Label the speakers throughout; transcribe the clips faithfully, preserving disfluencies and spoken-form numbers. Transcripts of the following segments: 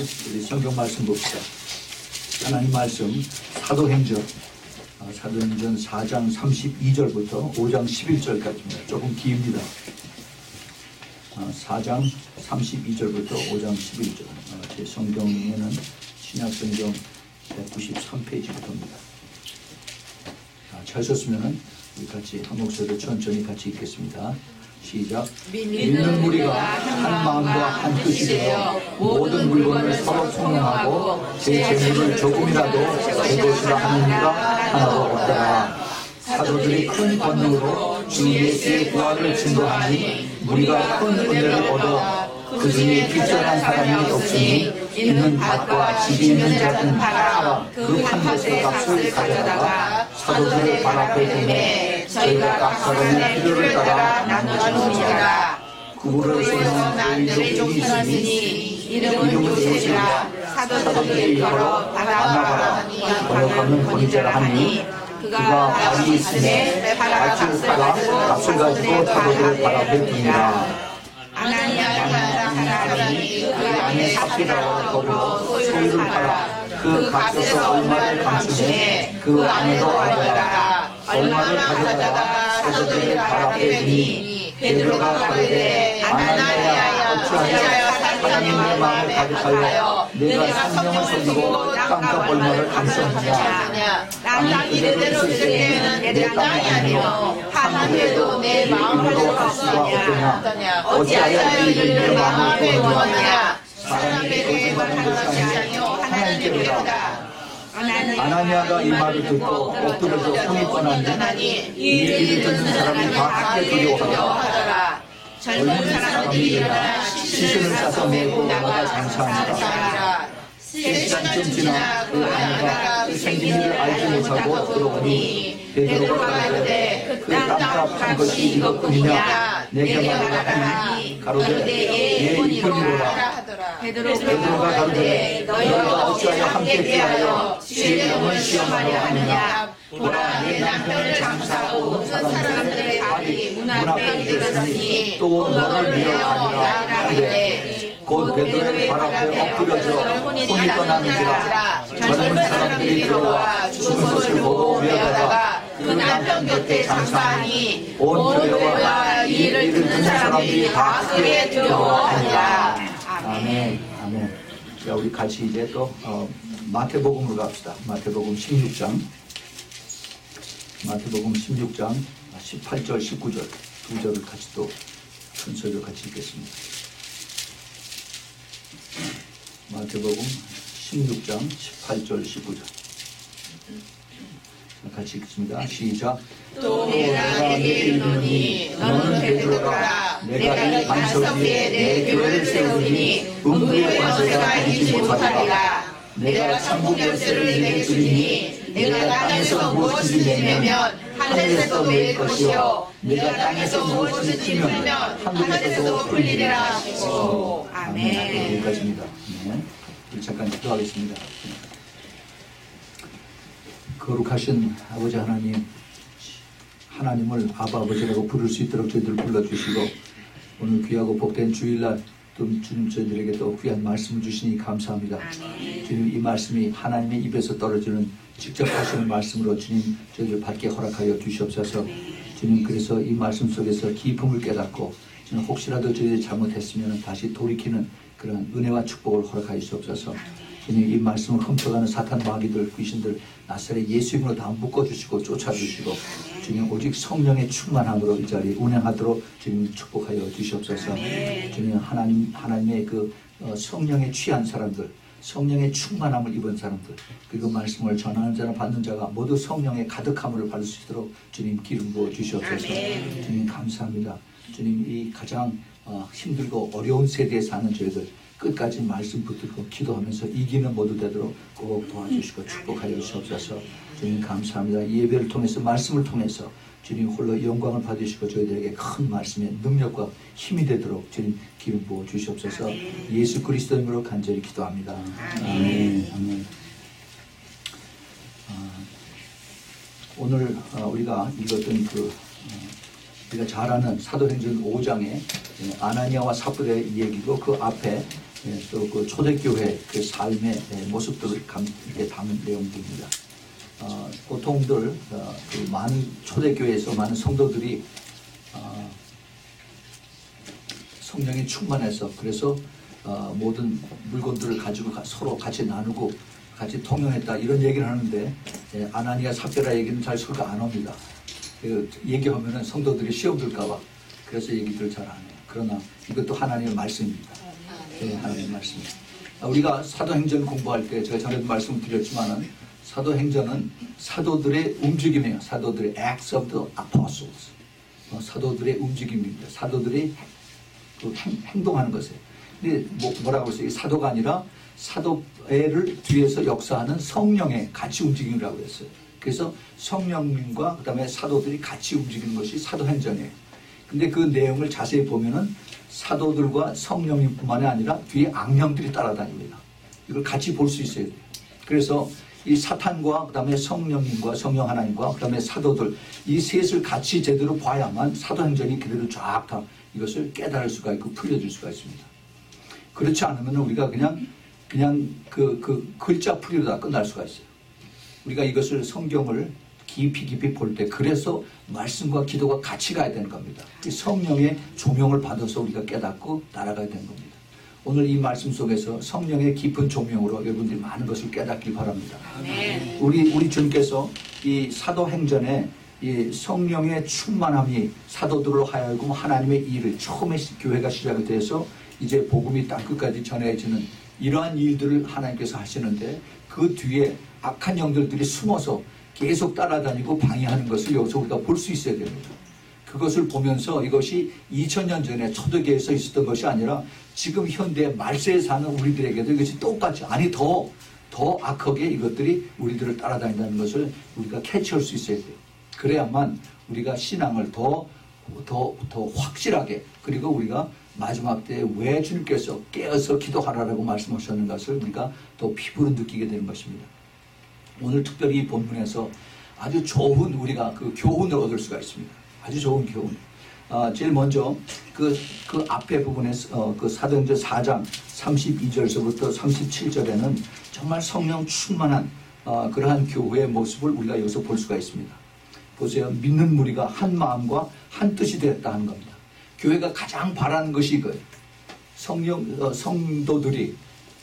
Speaker 1: 우리 성경 말씀 봅시다. 하나님 말씀 사도행전 아, 사도행전 사 장 삼십이 절부터 오 장 십일 절까지입니다. 조금 깁니다. 아, 사 장 삼십이 절부터 오 장 십일 절. 아, 제 성경에는 신약성경 백구십삼 페이지부터입니다. 아, 잘 썼으면 우리 같이 한 목소리로 천천히 같이 읽겠습니다. 시작. 믿는 우리가 한 마음과 한 뜻이 되어 모든 물건을 서로 통용하고 제 재물을 조금이라도 제 것이라 하는 이가 하나도 없더라. 사도들이 큰 권능으로 주 예수의 부활을 증거하니 우리가 큰 은혜를 얻어 그 중에 빚져난 사람이 없으니 있는 밭과 집이 있는 자는 팔아 그 판 것의 값을 가져다가 사도들의 발 앞에 두매 저희가 각 사람의 필요를 따라 나누어주니라. 구부를 세우는 남들의 종편하시니 이름은 요셉이라. 사도들이 걸어 바나바라 번역하면 권위자라 하니 그가 발이 있음에 밭을 팔아 값을 가지고 사도들의 발 앞에 둡니다. 아나니아라는 사람이 그 안에 삽비라와 더불어 소유를 팔아 그 값에서 얼마를 감추매 그 안에도 알더라. 얼마를 가져다가 사도들의 발 앞에 두니 베드로가 가로되 아나니아야 어찌하여 하나님의 마음을 가득하여 내가 성령을 속이고 땅값 얼마를 감추었느냐. 땅이 이대로 들게는 내 땅이 아니요 하나님도 내 마음으로 할 수가 없더냐. 어찌하여 이를 마음에 두었느냐. 사람에게 말하는 것이 아니요 하나님께로다. 아나니아가 이 말을 듣고 엎드려서 성이 떠나니 이 일을 듣는 사람이 다 크게 두려워하더라. 젊은 사람들이 일어나 시신을 싸서 메고 나가 장사하니라. 세 시간쯤 지나 그 아나니아가 그 생긴 일을 알지 못하고 들어오니 베드로가 가로되 그 땅값 한 것이 이것뿐이냐. 내게 말하라니 가로되 예 이뿐이로라. 베드로가 가로되 너희가 어찌하여 함께 피하여 주의 영을 시험하려 하느냐. 보라 내 남편을 장사하고 온 사람들의 발이 문 앞에 이르렀으니 또 너를 미워하리라 하되 곧 베드로의 발 앞에 엎드려져 혼이 떠나는지라. 젊은 사람들이 들어와 죽은 것을 보고 외하다가 그 남편 곁에 장사하니 온 교회와 이 일을 듣는 사람들이 다 크게 두려워하니라. 아멘. 아멘. 자, 우리 같이 이제 또 어, 마태복음으로 갑시다. 마태복음 십육 장. 마태복음 십육 장 십팔 절 십구 절 두 절을 같이 또 큰 소리로 같이 읽겠습니다. 마태복음 십육 장 십팔 절 십구 절 같이 읽습니다. 시작. 또 내가 내게 이르노니 너는 베드로라. 내가 이 반석 위에 내 교회를 세우리니 음부의 권세가 이기지 못하리라. 내가 천국 열쇠를 내게 주리니 내가 땅에서 무엇을 내면 하늘에서도 매일 것이요 내가 땅에서 무엇을 풀면 하늘에서도 풀리리라 하시고. 아멘. 여기까지입니다. 네. 우리 잠깐 기도하겠습니다. 거룩하신 아버지 하나님, 하나님을 아바 아버지라고 부를 수 있도록 저희들을 불러주시고 오늘 귀하고 복된 주일날 또 주님 저희들에게 또 귀한 말씀을 주시니 감사합니다. 아멘. 주님 이 말씀이 하나님의 입에서 떨어지는 직접 하시는 말씀으로 주님 저희들 받게 허락하여 주시옵소서. 아멘. 주님 그래서 이 말씀 속에서 기쁨을 깨닫고 주님 혹시라도 저희들이 잘못했으면 다시 돌이키는 그런 은혜와 축복을 허락하여 주시옵소서. 주님 이 말씀을 훔쳐가는 사탄 마귀들 귀신들 나사렛 예수 이름으로 다 묶어주시고 쫓아주시고 주님 오직 성령의 충만함으로 이 자리에 운행하도록 주님 축복하여 주시옵소서. 주님 하나님, 하나님의 그 어, 성령에 취한 사람들 성령의 충만함을 입은 사람들 그리고 말씀을 전하는 자나 받는 자가 모두 성령의 가득함을 받을 수 있도록 주님 기름 부어 주시옵소서. 주님 감사합니다. 주님 이 가장 어, 힘들고 어려운 세대에 사는 저희들 끝까지 말씀 붙들고 기도하면서 이기는 모두 되도록 꼭 도와주시고 축복하여 주시옵소서. 주님 감사합니다. 이 예배를 통해서 말씀을 통해서 주님 홀로 영광을 받으시고 저희들에게 큰 말씀의 능력과 힘이 되도록 주님 기름 부어 주시옵소서. 아멘. 예수 그리스도 이름으로 간절히 기도합니다. 아멘. 아멘. 아, 오늘 어, 우리가 읽었던 그 어, 우리가 잘 아는 사도행전 오 장의 아나니아와 삽비라의 얘기고 그 앞에 예, 또 그 초대교회 그 삶의 예, 모습들을 감, 이렇게 담은 내용들입니다. 어, 보통들 어, 그 많은 초대교회에서 많은 성도들이 어, 성령이 충만해서 그래서 어, 모든 물건들을 가지고 가, 서로 같이 나누고 같이 통용했다 이런 얘기를 하는데 예, 아나니아 삽비라 얘기는 잘 설교 안 합니다. 그 얘기하면은 성도들이 시험 들까봐 그래서 얘기들 잘 안 해요. 그러나 이것도 하나님의 말씀입니다. 네, 하나님의 말씀입니다. 우리가 사도행전 공부할 때 제가 전에도 말씀을 드렸지만은 사도행전은 사도들의 움직임이에요. 사도들의 acts of the apostles. 어, 사도들의 움직임입니다. 사도들이 그 행, 행동하는 것이에요. 근데 뭐, 뭐라고 했어요? 사도가 아니라 사도를 뒤에서 역사하는 성령의 같이 움직임이라고 했어요. 그래서 성령님과 그 다음에 사도들이 같이 움직이는 것이 사도행전이에요. 근데 그 내용을 자세히 보면은 사도들과 성령님뿐만이 아니라 뒤에 악령들이 따라다닙니다. 이걸 같이 볼 수 있어야 돼요. 그래서 이 사탄과 그 다음에 성령님과 성령 하나님과 그 다음에 사도들 이 셋을 같이 제대로 봐야만 사도행전이 그대로 쫙 다 이것을 깨달을 수가 있고 풀려줄 수가 있습니다. 그렇지 않으면 우리가 그냥 그냥 그, 그 글자 풀이로 다 끝날 수가 있어요. 우리가 이것을 성경을 깊이 깊이 볼 때 그래서 말씀과 기도가 같이 가야 되는 겁니다. 성령의 조명을 받아서 우리가 깨닫고 따라가야 되는 겁니다. 오늘 이 말씀 속에서 성령의 깊은 조명으로 여러분들이 많은 것을 깨닫길 바랍니다. 네. 우리 우리 주님께서 이 사도행전에 이 성령의 충만함이 사도들로 하여금 하나님의 일을 처음에 교회가 시작이 돼서 이제 복음이 땅 끝까지 전해지는 이러한 일들을 하나님께서 하시는데 그 뒤에 악한 영들들이 숨어서 계속 따라다니고 방해하는 것을 여기서 우리가 볼 수 있어야 됩니다. 그것을 보면서 이것이 이천 년 전에 초대교회에서 있었던 것이 아니라 지금 현대 말세에 사는 우리들에게도 이것이 똑같이 아니 더, 더 악하게 이것들이 우리들을 따라다닌다는 것을 우리가 캐치할 수 있어야 돼요. 그래야만 우리가 신앙을 더, 더, 더 확실하게 그리고 우리가 마지막 때에 왜 주님께서 깨어서 기도하라고 말씀하셨는 것을 우리가 더 피부로 느끼게 되는 것입니다. 오늘 특별히 이 본문에서 아주 좋은 우리가 그 교훈을 얻을 수가 있습니다. 아주 좋은 교훈. 아, 제일 먼저 그, 그 앞에 부분에서 어, 그 사도행전 사 장 삼십이 절서부터 삼십칠 절에는 정말 성령 충만한 어, 그러한 교회의 모습을 우리가 여기서 볼 수가 있습니다. 보세요. 믿는 무리가 한 마음과 한 뜻이 되었다 하는 겁니다. 교회가 가장 바라는 것이 이거예요. 성령, 어, 성도들이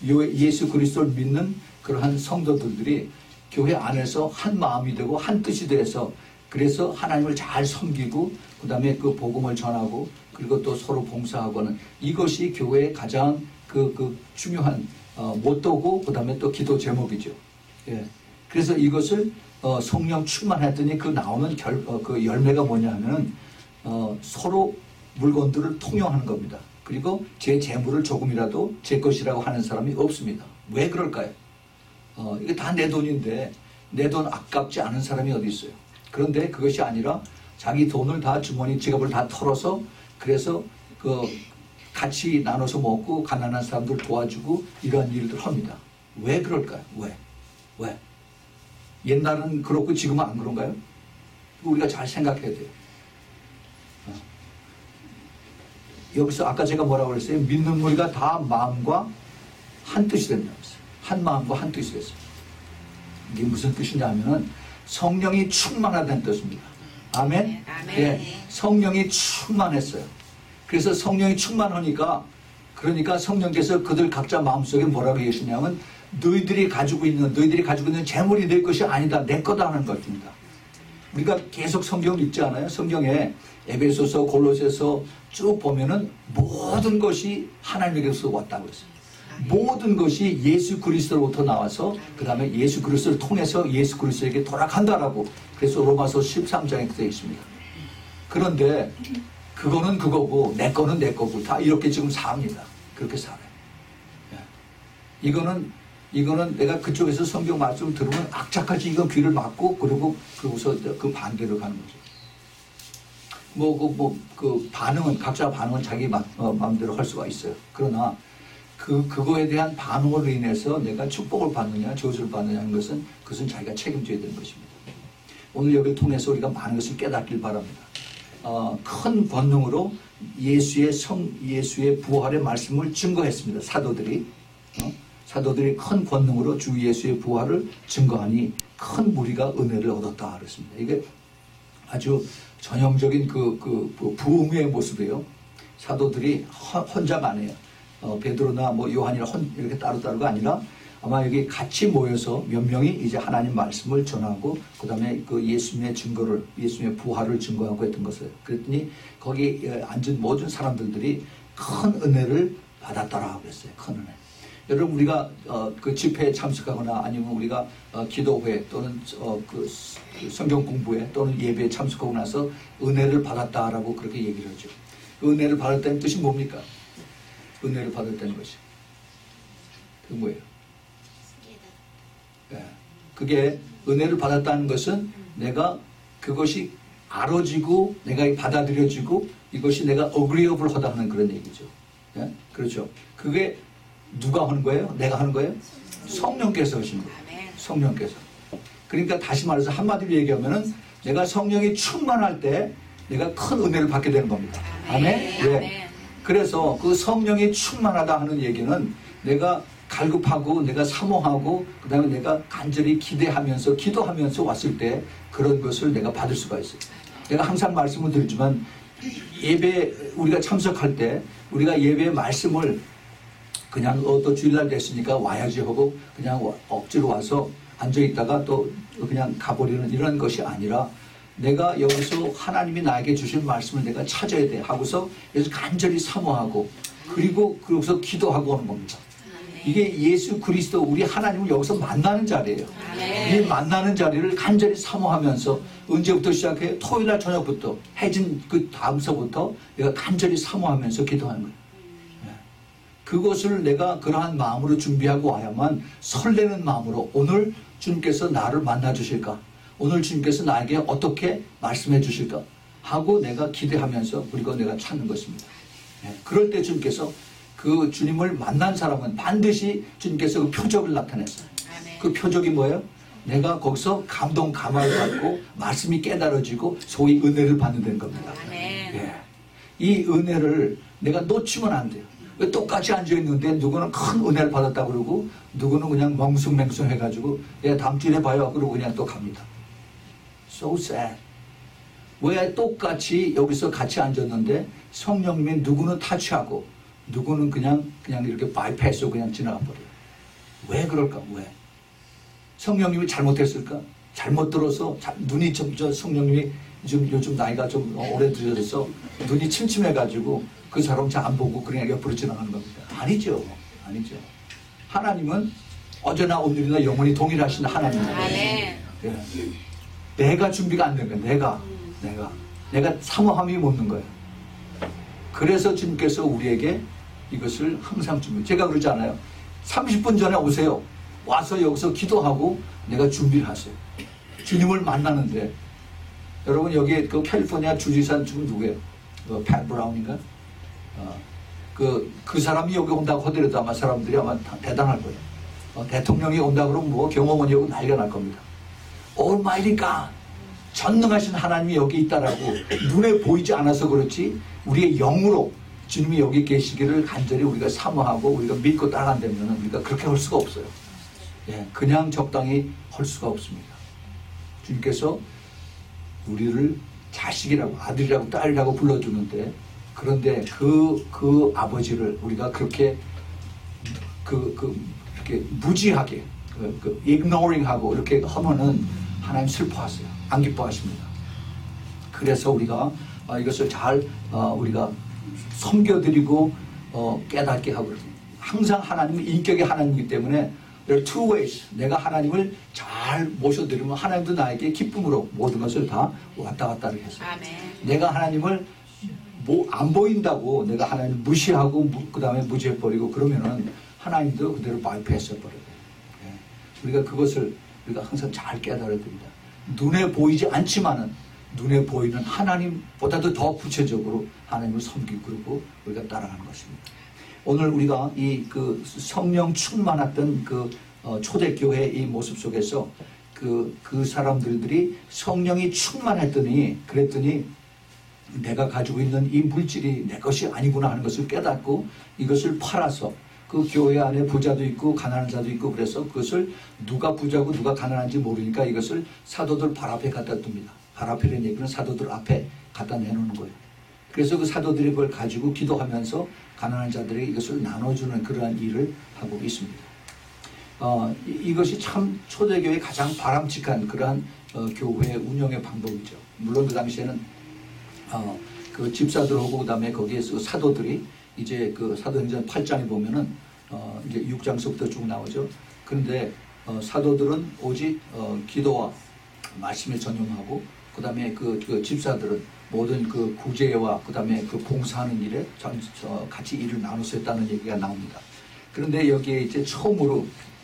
Speaker 1: 예수 그리스도를 믿는 그러한 성도들이 교회 안에서 한 마음이 되고 한 뜻이 돼서 그래서 하나님을 잘 섬기고 그 다음에 그 복음을 전하고 그리고 또 서로 봉사하고 하는 이것이 교회의 가장 그, 그 중요한 어, 모토고 그 다음에 또 기도 제목이죠. 예. 그래서 이것을 어, 성령 충만했더니 그 나오는 결, 어, 그 열매가 뭐냐 하면 어, 서로 물건들을 통용하는 겁니다. 그리고 제 재물을 조금이라도 제 것이라고 하는 사람이 없습니다. 왜 그럴까요? 어, 이게 다 내 돈인데 내 돈 아깝지 않은 사람이 어디 있어요. 그런데 그것이 아니라 자기 돈을 다 주머니 지갑을 다 털어서 그래서 그 같이 나눠서 먹고 가난한 사람들 도와주고 이런 일들 합니다. 왜 그럴까요? 왜? 왜? 옛날은 그렇고 지금은 안 그런가요? 우리가 잘 생각해야 돼요. 어. 여기서 아까 제가 뭐라고 그랬어요? 믿는 무리가 다 마음과 한 뜻이 된다고 했어요. 한 마음과 한 뜻이 됐어요. 이게 무슨 뜻이냐 하면은 성령이 충만하다는 뜻입니다. 아멘? 네, 아멘. 예, 성령이 충만했어요. 그래서 성령이 충만하니까 그러니까 성령께서 그들 각자 마음속에 뭐라고 계시냐면 너희들이 가지고 있는 너희들이 가지고 있는 재물이 내 것이 아니다. 내 거다 하는 것입니다. 우리가 계속 성경을 읽지 않아요? 성경에 에베소서 골로새서 쭉 보면은 모든 것이 하나님에게서 왔다고 했어요. 모든 것이 예수 그리스도로부터 나와서 그 다음에 예수 그리스도를 통해서 예수 그리스도에게 돌아간다라고 그래서 로마서 십삼 장에 되어 있습니다. 그런데 그거는 그거고 내 거는 내 거고 다 이렇게 지금 삽니다. 그렇게 살아요. 이거는 이거는 내가 그쪽에서 성경 말씀을 들으면 악착같이 이건 귀를 막고 그리고 그러고서 그 반대로 가는 거죠. 뭐 그 뭐 그 반응은 각자 반응은 자기 마, 어, 마음대로 할 수가 있어요. 그러나 그, 그거에 대한 반응으로 인해서 내가 축복을 받느냐, 저주를 받느냐 하는 것은 그것은 자기가 책임져야 되는 것입니다. 오늘 여기를 통해서 우리가 많은 것을 깨닫길 바랍니다. 어, 큰 권능으로 예수의 성, 예수의 부활의 말씀을 증거했습니다. 사도들이. 어? 사도들이 큰 권능으로 주 예수의 부활을 증거하니 큰 무리가 은혜를 얻었다 그랬습니다. 이게 아주 전형적인 그, 그, 그 부흥의 모습이에요. 사도들이 혼자가 아니에요. 어, 베드로나 뭐 요한이나 혼, 이렇게 따로따로가 아니라 아마 여기 같이 모여서 몇 명이 이제 하나님 말씀을 전하고 그 다음에 그 예수님의 증거를, 예수님의 부활을 증거하고 했던 것을. 그랬더니 거기 앉은 모든 사람들이 큰 은혜를 받았더라 그랬어요. 큰 은혜. 여러분 우리가 어, 그 집회에 참석하거나 아니면 우리가 어, 기도회 또는 어, 그 성경 공부회 또는 예배에 참석하고 나서 은혜를 받았다라고 그렇게 얘기를 하죠. 그 은혜를 받았다는 뜻이 뭡니까? 은혜를 받았다는 것이. 그 뭐예요? 예. 그게 은혜를 받았다는 것은 내가 그것이 알아지고 내가 받아들여지고 이것이 내가 agreeable 하다 하는 그런 얘기죠. 예? 그렇죠. 그게 누가 하는 거예요? 내가 하는 거예요? 성령께서 하신 거예요. 성령께서. 그러니까 다시 말해서 한마디로 얘기하면은 내가 성령이 충만할 때 내가 큰 은혜를 받게 되는 겁니다. 아멘? 예. 그래서 그 성령이 충만하다 하는 얘기는 내가 갈급하고 내가 사모하고 그 다음에 내가 간절히 기대하면서 기도하면서 왔을 때 그런 것을 내가 받을 수가 있어요. 내가 항상 말씀을 드리지만 예배 우리가 참석할 때 우리가 예배의 말씀을 그냥 어, 또 주일날 됐으니까 와야지 하고 그냥 억지로 와서 앉아있다가 또 그냥 가버리는 이런 것이 아니라 내가 여기서 하나님이 나에게 주신 말씀을 내가 찾아야 돼 하고서 여기서 간절히 사모하고 그리고 그러고서 기도하고 오는 겁니다. 이게 예수 그리스도 우리 하나님을 여기서 만나는 자리예요. 이 만나는 자리를 간절히 사모하면서 언제부터 시작해요? 토요일날 저녁부터 해진 그 다음서부터 내가 간절히 사모하면서 기도하는 거예요. 그것을 내가 그러한 마음으로 준비하고 와야만 설레는 마음으로 오늘 주님께서 나를 만나 주실까? 오늘 주님께서 나에게 어떻게 말씀해 주실까? 하고 내가 기대하면서 그리고 내가 찾는 것입니다. 그럴 때 주님께서 그 주님을 만난 사람은 반드시 주님께서 그 표적을 나타냈어요. 그 표적이 뭐예요? 내가 거기서 감동 감화를 받고 말씀이 깨달아지고 소위 은혜를 받는 겁니다. 예. 이 은혜를 내가 놓치면 안 돼요. 똑같이 앉아있는데 누구는 큰 은혜를 받았다 그러고 누구는 그냥 멍숭맹숭 해가지고 예, 다음 주에 봐요 그러고 그냥 또 갑니다. So sad. 왜 똑같이 여기서 같이 앉았는데 성령님이 누구는 타치하고 누구는 그냥 그냥 이렇게 바이패스로 그냥 지나가 버려요. 왜 그럴까? 왜? 성령님이 잘못했을까? 잘못 들어서 자, 눈이 좀 저 성령님이 좀 요즘 나이가 좀 오래 들어서 눈이 침침해가지고 그 사람 잘 안 보고 그냥 옆으로 지나가는 겁니다. 아니죠. 아니죠. 하나님은 어제나 오늘이나 영원히 동일하신 하나님입니다. 네. 내가 준비가 안 된 거야. 내가. 내가. 내가 사모함이 없는 거야. 그래서 주님께서 우리에게 이것을 항상 준비. 제가 그러지 않아요. 삼십 분 전에 오세요. 와서 여기서 기도하고 내가 준비를 하세요. 주님을 만나는데 여러분 여기 그 캘리포니아 주지사 지금 누구예요? 그 pat 브라운인가? 어, 그, 그 사람이 여기 온다고 하더라도 아마 사람들이 아마 대단할 거예요. 어, 대통령이 온다 그러면 뭐 경호원이 여기 난리가 날 겁니다. Almighty God. 전능하신 하나님이 여기 있다라고 눈에 보이지 않아서 그렇지 우리의 영으로 주님이 여기 계시기를 간절히 우리가 사모하고 우리가 믿고 따라간다면 우리가 그렇게 할 수가 없어요. 예, 그냥 적당히 할 수가 없습니다. 주님께서 우리를 자식이라고 아들이라고 딸이라고 불러주는데 그런데 그, 그 아버지를 우리가 그렇게 그, 그, 이렇게 무지하게 그, 그 ignoring 하고 이렇게 하면은 하나님 슬퍼하세요. 안 기뻐하십니다. 그래서 우리가 어, 이것을 잘 어, 우리가 섬겨드리고 어, 깨닫게 하고 항상 하나님은 인격의 하나님이기 때문에 there are two ways. 내가 하나님을 잘 모셔드리면 하나님도 나에게 기쁨으로 모든 것을 다 왔다 갔다 해서 내가 하나님을 뭐 안 보인다고 내가 하나님 무시하고 그 다음에 무지해버리고 그러면은 하나님도 그대로 바이패스 해버려요. 네. 우리가 그것을 우리가 항상 잘 깨달아야 됩니다. 눈에 보이지 않지만은 눈에 보이는 하나님보다도 더 구체적으로 하나님을 섬기고 그러고 우리가 따라가는 것입니다. 오늘 우리가 이 그 성령 충만했던 그 어 초대교회 이 모습 속에서 그, 그 사람들이 성령이 충만했더니 그랬더니 내가 가지고 있는 이 물질이 내 것이 아니구나 하는 것을 깨닫고 이것을 팔아서 그 교회 안에 부자도 있고 가난한 자도 있고 그래서 그것을 누가 부자고 누가 가난한지 모르니까 이것을 사도들 발 앞에 갖다 둡니다. 발 앞이라는 얘기는 사도들 앞에 갖다 내놓는 거예요. 그래서 그 사도들이 그걸 가지고 기도하면서 가난한 자들에게 이것을 나눠주는 그러한 일을 하고 있습니다. 어, 이, 이것이 참 초대교회의 가장 바람직한 그러한 어, 교회 운영의 방법이죠. 물론 그 당시에는 어, 그 집사들하고 그 다음에 거기에서 사도들이 이제 그 사도행전 팔 장에 보면은 어, 이제 육 장서부터 쭉 나오죠. 그런데 어, 사도들은 오직 어, 기도와 말씀에 전념하고 그 다음에 그, 그 집사들은 모든 그 구제와 그 다음에 그 봉사하는 일에 전, 저, 같이 일을 나눠서 했다는 얘기가 나옵니다. 그런데 여기에 이제 처음으로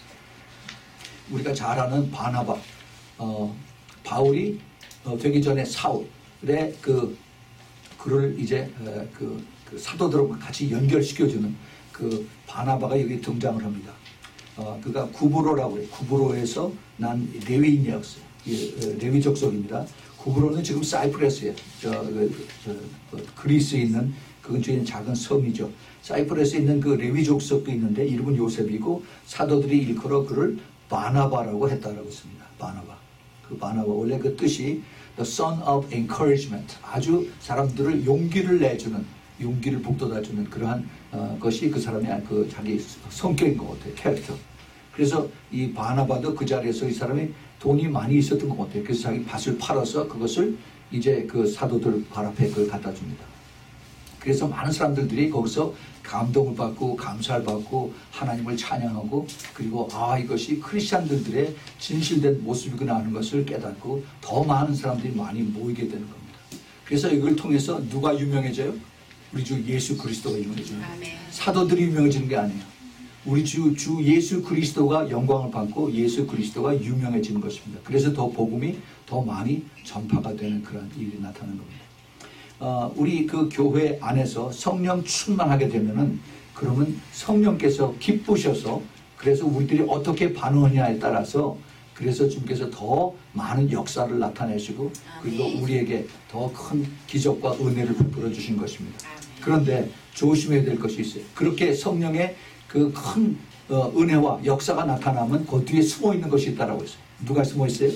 Speaker 1: 우리가 잘 아는 바나바, 어, 바울이 어, 되기 전에 사울의 그 그를 이제 에, 그, 그 사도들하고 같이 연결시켜주는 그 바나바가 여기 등장을 합니다. 어, 그가 구브로라고 해요. 구브로에서 난 레위인이었어요. 레위 족속입니다. 구브로는 지금 사이프러스에 저, 그, 저, 그, 그리스에 있는 그 근처에 있는 작은 섬이죠. 사이프러스에 있는 그 레위 족속도 있는데 이름은 요셉이고 사도들이 일컬어 그를 바나바라고 했다라고 했습니다. 바나바. 그 바나바 원래 그 뜻이 the son of encouragement, 아주 사람들을 용기를 내주는, 용기를 북돋아주는 그러한 어, 것이 그 사람의 그 자기 성격인 것 같아요. 캐릭터. 그래서 이 바나바도 그 자리에서 이 사람이 돈이 많이 있었던 것 같아요. 그래서 자기 밭을 팔아서 그것을 이제 그 사도들 발 앞에 그걸 갖다 줍니다. 그래서 많은 사람들이 거기서 감동을 받고 감사를 받고 하나님을 찬양하고 그리고 아 이것이 크리스찬들의 진실된 모습이구나 하는 것을 깨닫고 더 많은 사람들이 많이 모이게 되는 겁니다. 그래서 이걸 통해서 누가 유명해져요? 우리 주 예수 그리스도가 유명해져요. 사도들이 유명해지는 게 아니에요. 우리 주, 주 예수 그리스도가 영광을 받고 예수 그리스도가 유명해지는 것입니다. 그래서 더 복음이 더 많이 전파가 되는 그런 일이 나타나는 겁니다. 어, 우리 그 교회 안에서 성령 충만하게 되면은 그러면 성령께서 기쁘셔서 그래서 우리들이 어떻게 반응하냐에 따라서 그래서 주님께서 더 많은 역사를 나타내시고 그리고 우리에게 더 큰 기적과 은혜를 베풀어 주신 것입니다. 그런데 조심해야 될 것이 있어요. 그렇게 성령의 그 큰 어, 은혜와 역사가 나타나면 그 뒤에 숨어 있는 것이 있다라고 했어요. 누가 숨어 있어요?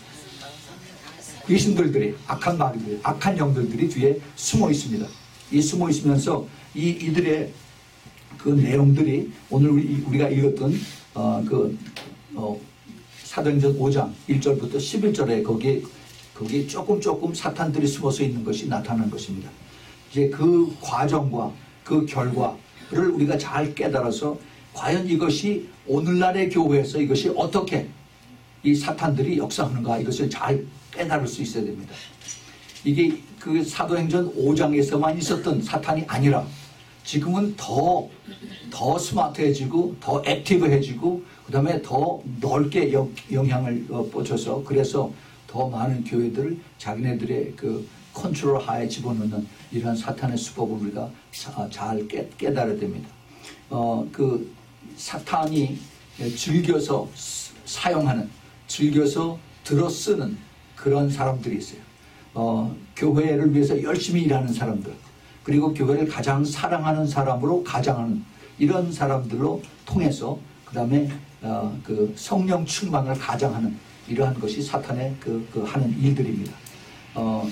Speaker 1: 귀신들들이, 악한 마귀들, 악한 영들들이 뒤에 숨어 있습니다. 이 숨어 있으면서 이 이들의 그 내용들이 오늘 우리, 우리가 읽었던 어, 그 어, 사도행전 오 장 일 절부터 십일 절에 거기에 거기에 조금 조금 사탄들이 숨어서 있는 것이 나타난 것입니다. 이제 그 과정과 그 결과를 우리가 잘 깨달아서 과연 이것이 오늘날의 교회에서 이것이 어떻게 이 사탄들이 역사하는가 이것을 잘 깨달을 수 있어야 됩니다. 이게 그 사도행전 오 장에서만 있었던 사탄이 아니라 지금은 더, 더 스마트해지고 더 액티브해지고 그 다음에 더 넓게 영, 영향을 뻗쳐서 그래서 더 많은 교회들을 자기네들의 그 컨트롤 하에 집어넣는 이러한 사탄의 수법을 우리가 자, 잘 깨, 깨달아야 됩니다. 어, 그 사탄이 즐겨서 사용하는, 즐겨서 들어 쓰는 그런 사람들이 있어요. 어, 교회를 위해서 열심히 일하는 사람들, 그리고 교회를 가장 사랑하는 사람으로 가장하는 이런 사람들로 통해서 그 다음에 어, 그 성령 충만을 가장하는 이러한 것이 사탄의 그, 그 하는 일들입니다. 어,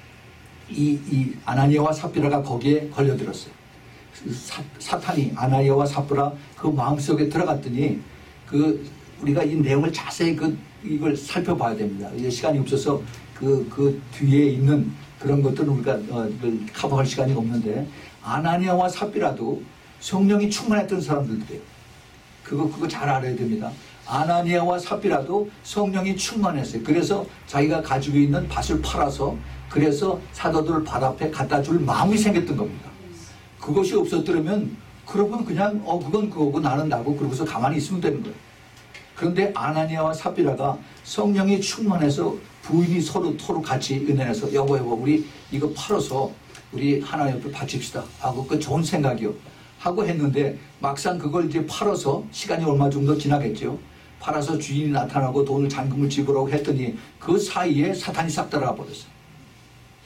Speaker 1: 이, 이 아나니아와 삽비라가 거기에 걸려들었어요. 사, 사탄이 아나니아와 삽비라 그 마음속에 들어갔더니 그 우리가 이 내용을 자세히 그 이걸 살펴봐야 됩니다. 이제 시간이 없어서 그, 그 뒤에 있는 그런 것들은 우리가 어, 커버할 시간이 없는데 아나니아와 삽비라도 성령이 충만했던 사람들이에요. 그거 그거 잘 알아야 됩니다. 아나니아와 삽비라도 성령이 충만했어요. 그래서 자기가 가지고 있는 밭을 팔아서 그래서 사도들 발 앞에 갖다 줄 마음이 생겼던 겁니다. 그것이 없었더라면 그러면 그냥 어 그건 그거고 나는 나고 그러고서 가만히 있으면 되는 거예요. 그런데 아나니아와 삽비라가 성령이 충만해서 부인이 서로 서로 같이 은혜해서 여보 여보 우리 이거 팔아서 우리 하나님 옆에 바칩시다 하고 그 좋은 생각이요 하고 했는데 막상 그걸 이제 팔아서 시간이 얼마 정도 지나겠죠. 팔아서 주인이 나타나고 돈을 잔금을 지불하고 했더니 그 사이에 사탄이 싹 들어가 버렸어요.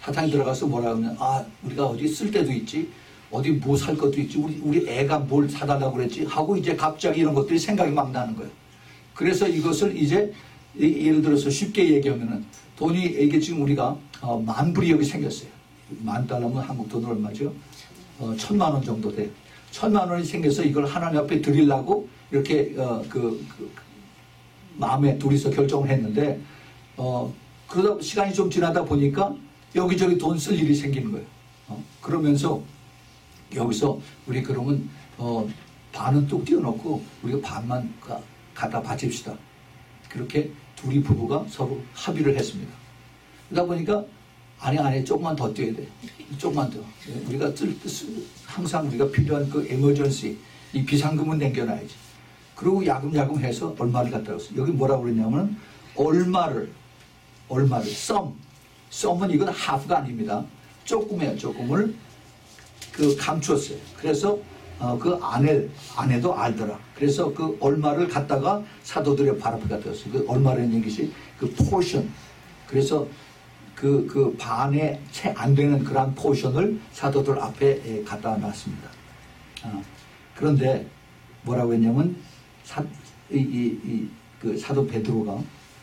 Speaker 1: 사탄이 들어가서 뭐라 하면, 아, 우리가 어디 쓸 데도 있지, 어디 뭐 살 것도 있지, 우리, 우리 애가 뭘 사달라고 그랬지 하고 이제 갑자기 이런 것들이 생각이 막 나는 거예요. 그래서 이것을 이제 예를 들어서 쉽게 얘기하면은 돈이 이게 지금 우리가 어, 만 불이 여기 생겼어요. 만 달러면 한국 돈으로 얼마죠? 어, 천만 원 정도 돼요. 천만 원이 생겨서 이걸 하나님 앞에 드리려고 이렇게 어, 그, 그 마음에 둘이서 결정을 했는데 어, 그러다 시간이 좀 지나다 보니까 여기저기 돈 쓸 일이 생기는 거예요. 어, 그러면서 여기서 우리 그러면 어, 반은 뚝 띄워놓고 우리가 반만 가, 갖다 바칩시다. 그렇게 둘이 부부가 서로 합의를 했습니다. 그러다 보니까 아니 아니 조금만 더 띄워야 돼. 조금만 더. 우리가 쓸, 쓸, 항상 우리가 필요한 그 에머전시 이 비상금은 남겨놔야지. 그리고 야금야금 해서 얼마를 갖다 줬어요. 여기 뭐라고 그랬냐면 얼마를 얼마를 썸 썸은 이건 하프가 아닙니다. 조금이에요. 조금을 그 감추었어요. 그래서 어, 그 아내 아내도 알더라. 그래서 그 얼마를 갖다가 사도들의 발 앞에 갖다 줬어요. 그 얼마라는 얘기지 그 포션. 그래서 그, 그 반에 채 안 되는 그런 포션을 사도들 앞에 갖다 놨습니다. 어, 그런데 뭐라고 했냐면 사, 이, 이, 이, 그 사도 베드로가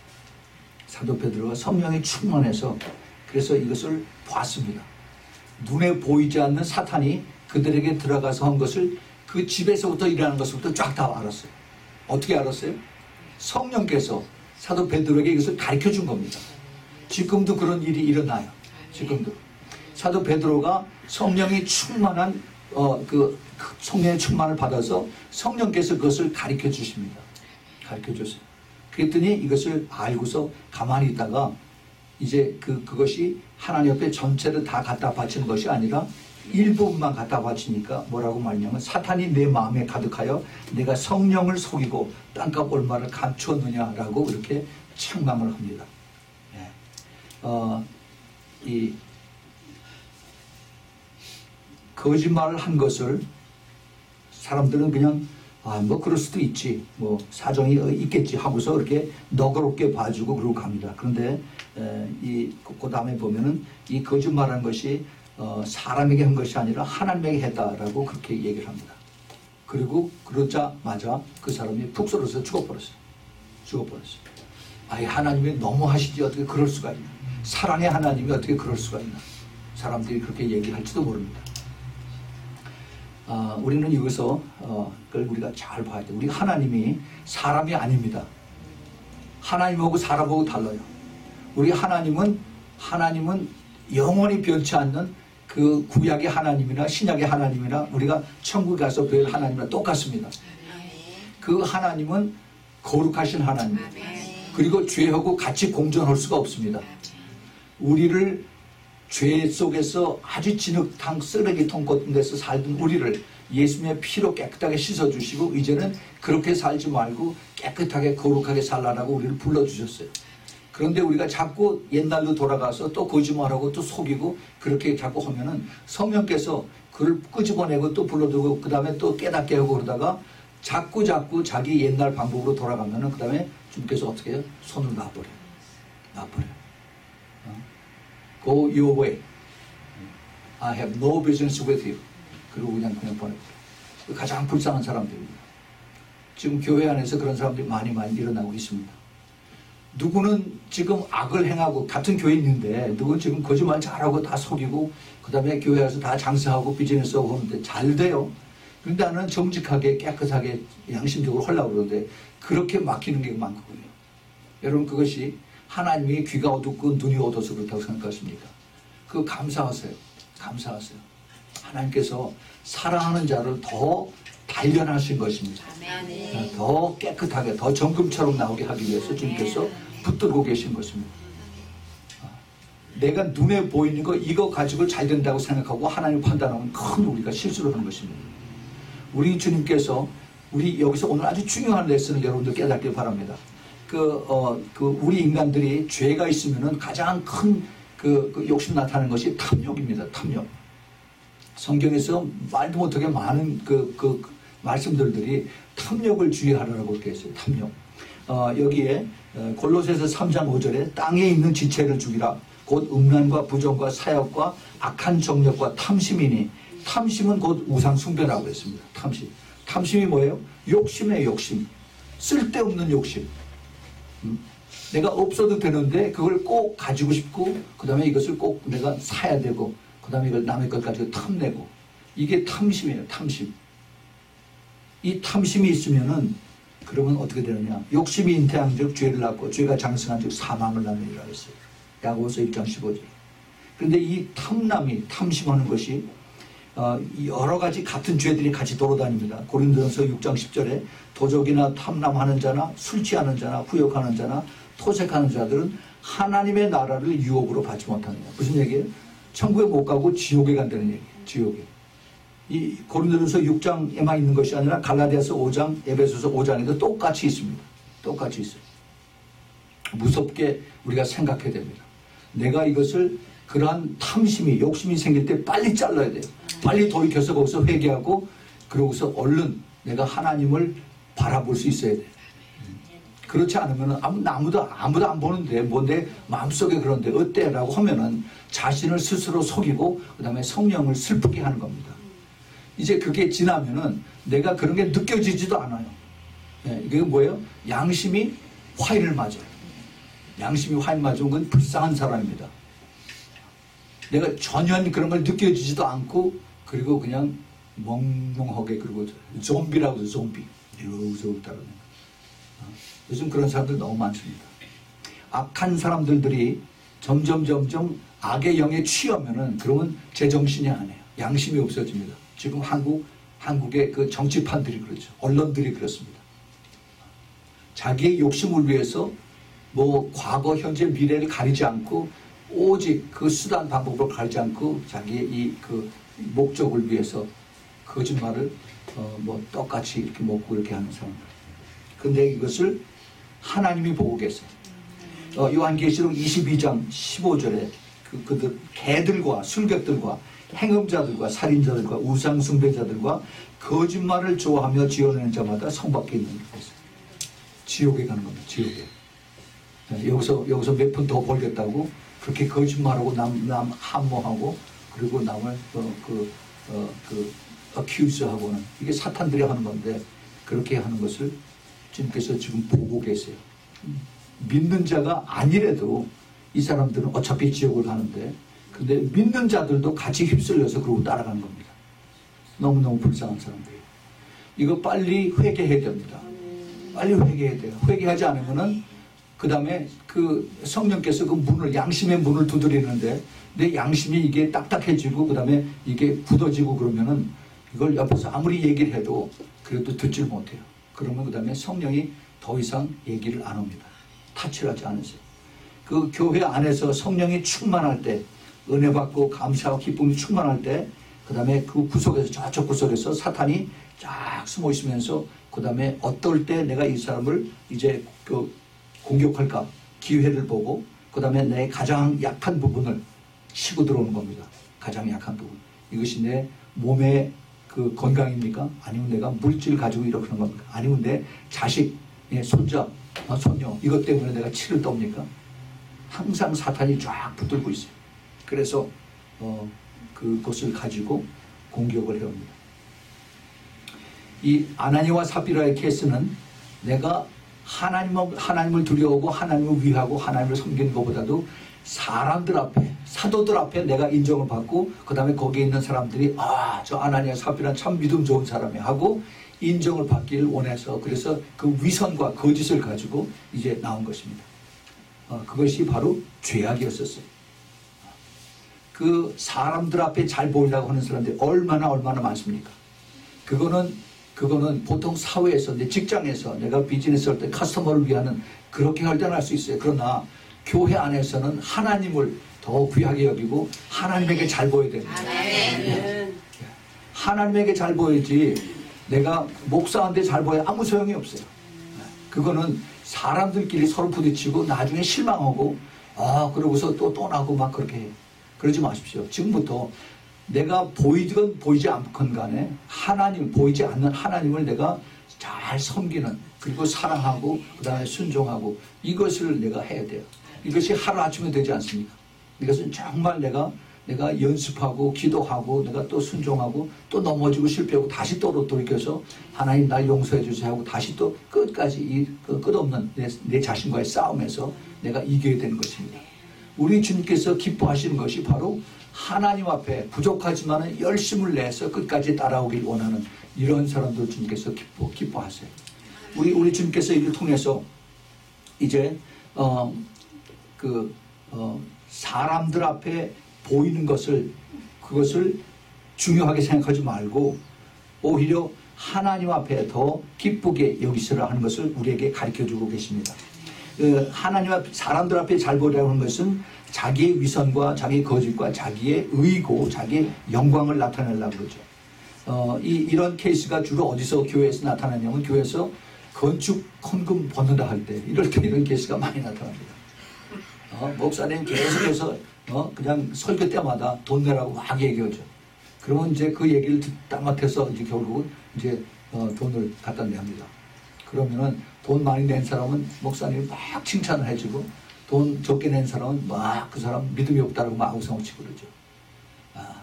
Speaker 1: 사도 베드로가 성령이 충만해서 그래서 이것을 봤습니다. 눈에 보이지 않는 사탄이 그들에게 들어가서 한 것을 그 집에서부터 일하는 것부터 쫙 다 알았어요. 어떻게 알았어요? 성령께서 사도 베드로에게 이것을 가르쳐 준 겁니다. 지금도 그런 일이 일어나요. 지금도. 사도 베드로가 성령이 충만한, 어, 그, 성령의 충만을 받아서 성령께서 그것을 가르쳐 주십니다. 가르쳐 줬어요. 그랬더니 이것을 알고서 가만히 있다가 이제 그, 그것이 하나님 옆에 전체를 다 갖다 바치는 것이 아니라 일부분만 갖다 바치니까 뭐라고 말하냐면 사탄이 내 마음에 가득하여 내가 성령을 속이고 땅값 얼마를 감추었느냐라고 이렇게 책망을 합니다. 네. 어, 이 거짓말을 한 것을 사람들은 그냥 아, 뭐 그럴 수도 있지, 뭐 사정이 있겠지 하고서 이렇게 너그럽게 봐주고 그러고 갑니다. 그런데 에, 이 그 다음에 보면은 이 거짓말한 것이 어, 사람에게 한 것이 아니라 하나님에게 했다라고 그렇게 얘기를 합니다. 그리고 그러자마자 그 사람이 푹 썰어서 죽어버렸어요. 죽어버렸어요. 아예 하나님이 너무 하시지 어떻게 그럴 수가 있나? 사랑의 하나님이 어떻게 그럴 수가 있나? 사람들이 그렇게 얘기할지도 모릅니다. 어, 우리는 여기서 어, 그걸 우리가 잘 봐야 돼요. 우리 하나님이 사람이 아닙니다. 하나님하고 사람하고 달라요. 우리 하나님은 하나님은 영원히 변치 않는 그 구약의 하나님이나 신약의 하나님이나 우리가 천국에 가서 뵐 하나님이랑 똑같습니다. 그 하나님은 거룩하신 하나님. 그리고 죄하고 같이 공존할 수가 없습니다. 우리를 죄 속에서 아주 진흙탕 쓰레기통 같은 데서 살던 우리를 예수님의 피로 깨끗하게 씻어주시고 이제는 그렇게 살지 말고 깨끗하게 거룩하게 살라라고 우리를 불러주셨어요. 그런데 우리가 자꾸 옛날로 돌아가서 또 거짓말하고 또 속이고 그렇게 자꾸 하면은 성령께서 그를 끄집어내고 또 불러두고 그 다음에 또 깨닫게 하고 그러다가 자꾸 자꾸 자기 옛날 방법으로 돌아가면은 그 다음에 주님께서 어떻게 해요? 손을 놔버려요. 놔버려요. 어? Go your way. I have no business with you. 그리고 그냥 그냥 보내버려요. 가장 불쌍한 사람들입니다. 지금 교회 안에서 그런 사람들이 많이 많이 일어나고 있습니다. 누구는 지금 악을 행하고 같은 교회에 있는데 누구는 지금 거짓말 잘하고 다 속이고 그 다음에 교회 와서 다 장사하고 비즈니스하고 하는데 잘 돼요. 그런데 나는 정직하게 깨끗하게 양심적으로 하려고 그러는데 그렇게 막히는 게 많거든요. 여러분 그것이 하나님이 귀가 어둡고 눈이 어두워서 그렇다고 생각하십니까? 그거 감사하세요. 감사하세요. 하나님께서 사랑하는 자를 더 단련하신 것입니다. 아멘. 더 깨끗하게 더 정금처럼 나오게 하기 위해서 주님께서 붙들고 계신 것입니다. 내가 눈에 보이는 거 이거 가지고 잘 된다고 생각하고 하나님 판단하면 큰 우리가 실수를 하는 것입니다. 우리 주님께서 우리 여기서 오늘 아주 중요한 레슨을 여러분들 깨닫길 바랍니다. 그, 어, 그 우리 인간들이 죄가 있으면은 가장 큰 그, 그 욕심 나타나는 것이 탐욕입니다. 탐욕. 성경에서 말도 못하게 많은 그, 그, 그 말씀들들이 탐욕을 주의하라고 이렇게 했어요. 탐욕. 어, 여기에 골로새서 삼 장 오 절에 땅에 있는 지체를 죽이라. 곧 음란과 부정과 사역과 악한 정력과 탐심이니 탐심은 곧 우상 숭배라고 했습니다. 탐심. 탐심이 뭐예요? 욕심이에요. 욕심. 쓸데없는 욕심. 음? 내가 없어도 되는데 그걸 꼭 가지고 싶고 그 다음에 이것을 꼭 내가 사야 되고 그 다음에 이걸 남의 것 가지고 탐내고 이게 탐심이에요. 탐심. 이 탐심이 있으면은 그러면 어떻게 되느냐. 욕심이 잉태한 즉 죄를 낳고 죄가 장성한 즉 사망을 낳느니라 했어요. 야고보서 일 장 십오 절. 그런데 이 탐남이 탐심하는 것이 어, 여러 가지 같은 죄들이 같이 돌아다닙니다. 고린도전서 육 장 십 절에 도적이나 탐남하는 자나 술 취하는 자나 후욕하는 자나 토색하는 자들은 하나님의 나라를 유혹으로 받지 못하느냐. 무슨 얘기예요? 천국에 못 가고 지옥에 간다는 얘기예요. 지옥에. 이 고린도전서 육 장에만 있는 것이 아니라 갈라디아서 오 장, 에베소서 오 장에도 똑같이 있습니다. 똑같이 있어요. 무섭게 우리가 생각해야 됩니다. 내가 이것을 그러한 탐심이 욕심이 생길 때 빨리 잘라야 돼요. 빨리 돌이켜서 거기서 회개하고 그러고서 얼른 내가 하나님을 바라볼 수 있어야 돼요. 그렇지 않으면 아무도 아무도 안 보는데 뭔데 마음속에 그런데 어때? 라고 하면은 자신을 스스로 속이고 그 다음에 성령을 슬프게 하는 겁니다. 이제 그게 지나면은 내가 그런 게 느껴지지도 않아요. 예, 이게 뭐예요? 양심이 화인을 맞아요. 양심이 화인 맞은 건 불쌍한 사람입니다. 내가 전혀 그런 걸 느껴지지도 않고 그리고 그냥 멍멍하게 그리고 좀비라고 해서 좀비 이러고 따르는 요즘 그런 사람들 너무 많습니다. 악한 사람들이 점점 점점 악의 영에 취하면은 그러면 제정신이 아니에요. 양심이 없어집니다. 지금 한국 한국의 그 정치판들이 그렇죠. 언론들이 그렇습니다. 자기의 욕심을 위해서 뭐 과거, 현재, 미래를 가리지 않고 오직 그 수단 방법을 가리지 않고 자기의 이 그 목적을 위해서 거짓말을 어 뭐 똑같이 이렇게 먹고 이렇게 하는 사람들. 근데 이것을 하나님이 보고 계세요. 어, 요한계시록 이십이 장 십오 절에 그, 그들 개들과 술객들과 행음자들과 살인자들과 우상숭배자들과 거짓말을 좋아하며 지어내는 자마다 성 밖에 있는 것이에요. 지옥에 가는 겁니다. 지옥에. 네, 여기서 여기서 몇 푼 더 벌겠다고 그렇게 거짓말하고 남, 남 함모하고 그리고 남을 어, 그, 어, 그 어큐즈하고는 이게 사탄들이 하는 건데 그렇게 하는 것을 주님께서 지금 보고 계세요. 믿는 자가 아니래도 이 사람들은 어차피 지옥을 가는데 근데 믿는 자들도 같이 휩쓸려서 그러고 따라가는 겁니다. 너무너무 불쌍한 사람들이에요. 이거 빨리 회개해야 됩니다. 빨리 회개해야 돼요. 회개하지 않으면은 그 다음에 그 성령께서 그 문을 양심의 문을 두드리는데 내 양심이 이게 딱딱해지고 그 다음에 이게 굳어지고 그러면은 이걸 옆에서 아무리 얘기를 해도 그래도 듣질 못해요. 그러면 그 다음에 성령이 더 이상 얘기를 안 합니다. 타치를 하지 않으세요. 그 교회 안에서 성령이 충만할 때 은혜 받고 감사하고 기쁨이 충만할 때 그 다음에 그 구석에서 저쪽 구석에서 사탄이 쫙 숨어 있으면서 그 다음에 어떨 때 내가 이 사람을 이제 그 공격할까 기회를 보고 그 다음에 내 가장 약한 부분을 치고 들어오는 겁니다. 가장 약한 부분. 이것이 내 몸의 그 건강입니까? 아니면 내가 물질 가지고 이렇게 하는 겁니까? 아니면 내 자식, 예, 손자, 어, 손녀 이것 때문에 내가 치를 떠옵니까? 항상 사탄이 쫙 붙들고 있어요. 그래서 어, 그것을 가지고 공격을 해옵니다. 이 아나니와 삽비라의 케이스는 내가 하나님을, 하나님을 두려워하고 하나님을 위하고 하나님을 섬기는 것보다도 사람들 앞에 사도들 앞에 내가 인정을 받고 그 다음에 거기에 있는 사람들이 아, 저 아나니아 삽비라는 참 믿음 좋은 사람이 하고 인정을 받기를 원해서 그래서 그 위선과 거짓을 가지고 이제 나온 것입니다. 어, 그것이 바로 죄악이었었어요. 그 사람들 앞에 잘 보이려고 하는 사람들이 얼마나 얼마나 많습니까? 그거는 그거는 보통 사회에서 내 직장에서 내가 비즈니스 할 때 커스터머를 위하는 그렇게 할 때는 할 수 있어요. 그러나 교회 안에서는 하나님을 더 귀하게 여기고 하나님에게 잘 보여야 됩니다. 네. 하나님에게 잘 보여야지 내가 목사한테 잘 보여야 아무 소용이 없어요. 그거는 사람들끼리 서로 부딪히고 나중에 실망하고 아 그러고서 또 떠나고 막 그렇게 해요. 그러지 마십시오. 지금부터 내가 보이든 보이지 않건 간에 하나님, 보이지 않는 하나님을 내가 잘 섬기는 그리고 사랑하고 그 다음에 순종하고 이것을 내가 해야 돼요. 이것이 하루아침에 되지 않습니까? 이것은 정말 내가 내가 연습하고 기도하고 내가 또 순종하고 또 넘어지고 실패하고 다시 또 돌이켜서 하나님 날 용서해 주세요 하고 다시 또 끝까지 이 그 끝없는 내, 내 자신과의 싸움에서 내가 이겨야 되는 것입니다. 우리 주님께서 기뻐하시는 것이 바로 하나님 앞에 부족하지만 열심을 내서 끝까지 따라오길 원하는 이런 사람들 주님께서 기뻐, 기뻐하세요. 우리, 우리 주님께서 이를 통해서 이제 어, 그 어, 사람들 앞에 보이는 것을 그것을 중요하게 생각하지 말고 오히려 하나님 앞에 더 기쁘게 여기시라 하는 것을 우리에게 가르쳐주고 계십니다. 그 하나님 앞 사람들 앞에 잘 보이라고 하는 것은 자기의 위선과 자기의 거짓과 자기의 의고 자기의 영광을 나타내려고 그러죠. 어, 이, 이런 케이스가 주로 어디서 교회에서 나타나냐면 교회에서 건축 헌금 벗는다 할 때 이럴 때 이런 케이스가 많이 나타납니다. 어, 목사님 계속해서 어, 그냥 설교 때마다 돈 내라고 막 얘기하죠. 그러면 이제 그 얘기를 듣다 못해서 이제 결국은 이제 어, 돈을 갖다 냅니다. 그러면은 돈 많이 낸 사람은 목사님이 막 칭찬을 해주고 돈 적게 낸 사람은 막 그 사람 믿음이 없다고 막 아우성을 치고 그러죠. 아,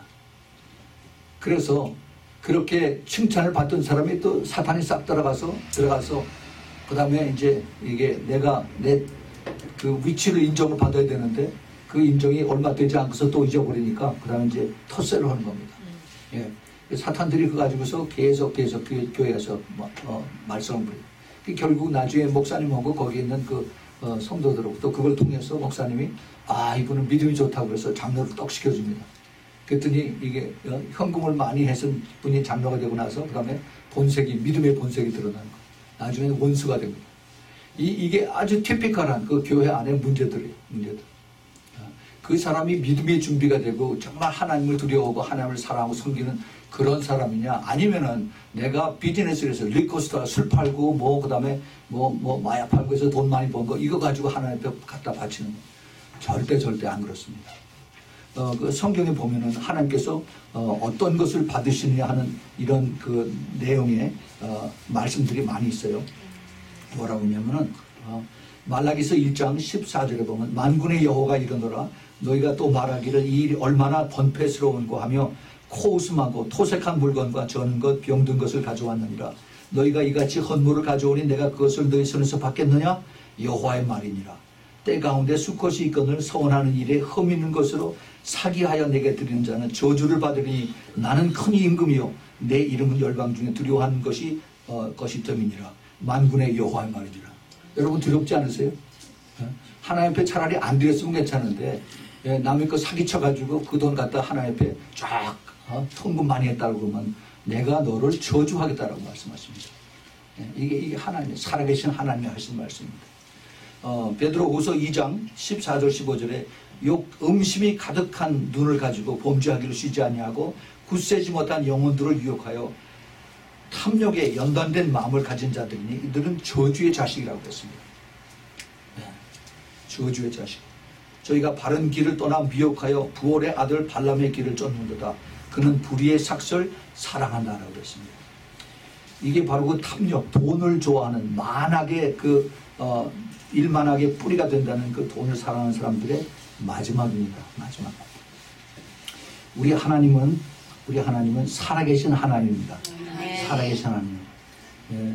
Speaker 1: 그래서 그렇게 칭찬을 받던 사람이 또 사탄이 싹 들어가서 들어가서 그 다음에 이제 이게 내가 내 그 위치를 인정을 받아야 되는데 그 인정이 얼마 되지 않고서 또 잊어버리니까 그 다음에 이제 텃세를 하는 겁니다. 예. 사탄들이 그거 가지고서 계속 계속 교회에서 어, 말썽을 부려요. 결국 나중에 목사님하고 거기 있는 그 어, 성도들하고 그걸 통해서 목사님이 아 이분은 믿음이 좋다고 그래서 장로를 떡 시켜줍니다. 그랬더니 이게 어, 현금을 많이 해선 분이 장로가 되고 나서 그 다음에 본색이 믿음의 본색이 드러나는 거예요. 나중에 원수가 됩니다. 이, 이게 아주 티피컬한 그 교회 안의 문제들이에요. 문제들. 그 사람이 믿음의 준비가 되고 정말 하나님을 두려워하고 하나님을 사랑하고 섬기는 그런 사람이냐 아니면은 내가 비즈니스를 해서 리코스타 술 팔고 뭐 그 다음에 뭐, 뭐 마약 팔고 해서 돈 많이 번 거 이거 가지고 하나님 앞에 갖다 바치는 거 절대 절대 안 그렇습니다. 어, 그 성경에 보면은 하나님께서 어, 어떤 것을 받으시느냐 하는 이런 그 내용의 어, 말씀들이 많이 있어요. 뭐라고 하냐면은 어, 말라기서 일 장 십사 절에 보면 만군의 여호와가 이르노라 너희가 또 말하기를 이 일이 얼마나 번패스러운고 하며 코웃음하고 토색한 물건과 저는 것 병든 것을 가져왔느니라 너희가 이같이 헌물을 가져오니 내가 그것을 너희 손에서 받겠느냐 여호와의 말이니라 때 가운데 수컷이 있거늘 서원하는 일에 흠 있는 것으로 사기하여 내게 드리는 자는 저주를 받으니 나는 큰 임금이요 내 이름은 열방 중에 두려워하는 것이 어, 것이 됨이니라 만군의 여호와의 말이니라. 여러분 두렵지 않으세요? 하나님 앞에 차라리 안 드렸으면 괜찮은데 예, 남의 거 사기쳐가지고 그 돈 갖다 하나님 앞에 쫙 어, 헌금 많이 했다고 그러면 내가 너를 저주하겠다라고 말씀하십니다. 예, 이게, 이게 하나님 살아계신 하나님이 하신 말씀입니다. 어, 베드로후서 이 장 십사 절 십오 절에 욕 음심이 가득한 눈을 가지고 범죄하기를 쉬지 아니하고 굳세지 못한 영혼들을 유혹하여 탐욕에 연단된 마음을 가진 자들이니 이들은 저주의 자식이라고 했습니다. 네. 저주의 자식. 저희가 바른 길을 떠나 미혹하여 부올의 아들 발람의 길을 쫓는도다. 그는 불의의 삭설 사랑한다라고 했습니다. 이게 바로 그 탐욕, 돈을 좋아하는 만악의 그 어, 일만악의 뿌리가 된다는 그 돈을 사랑하는 사람들의 마지막입니다. 마지막. 우리 하나님은 우리 하나님은 살아계신 하나님입니다. 네. 살아계신 하나님. 예.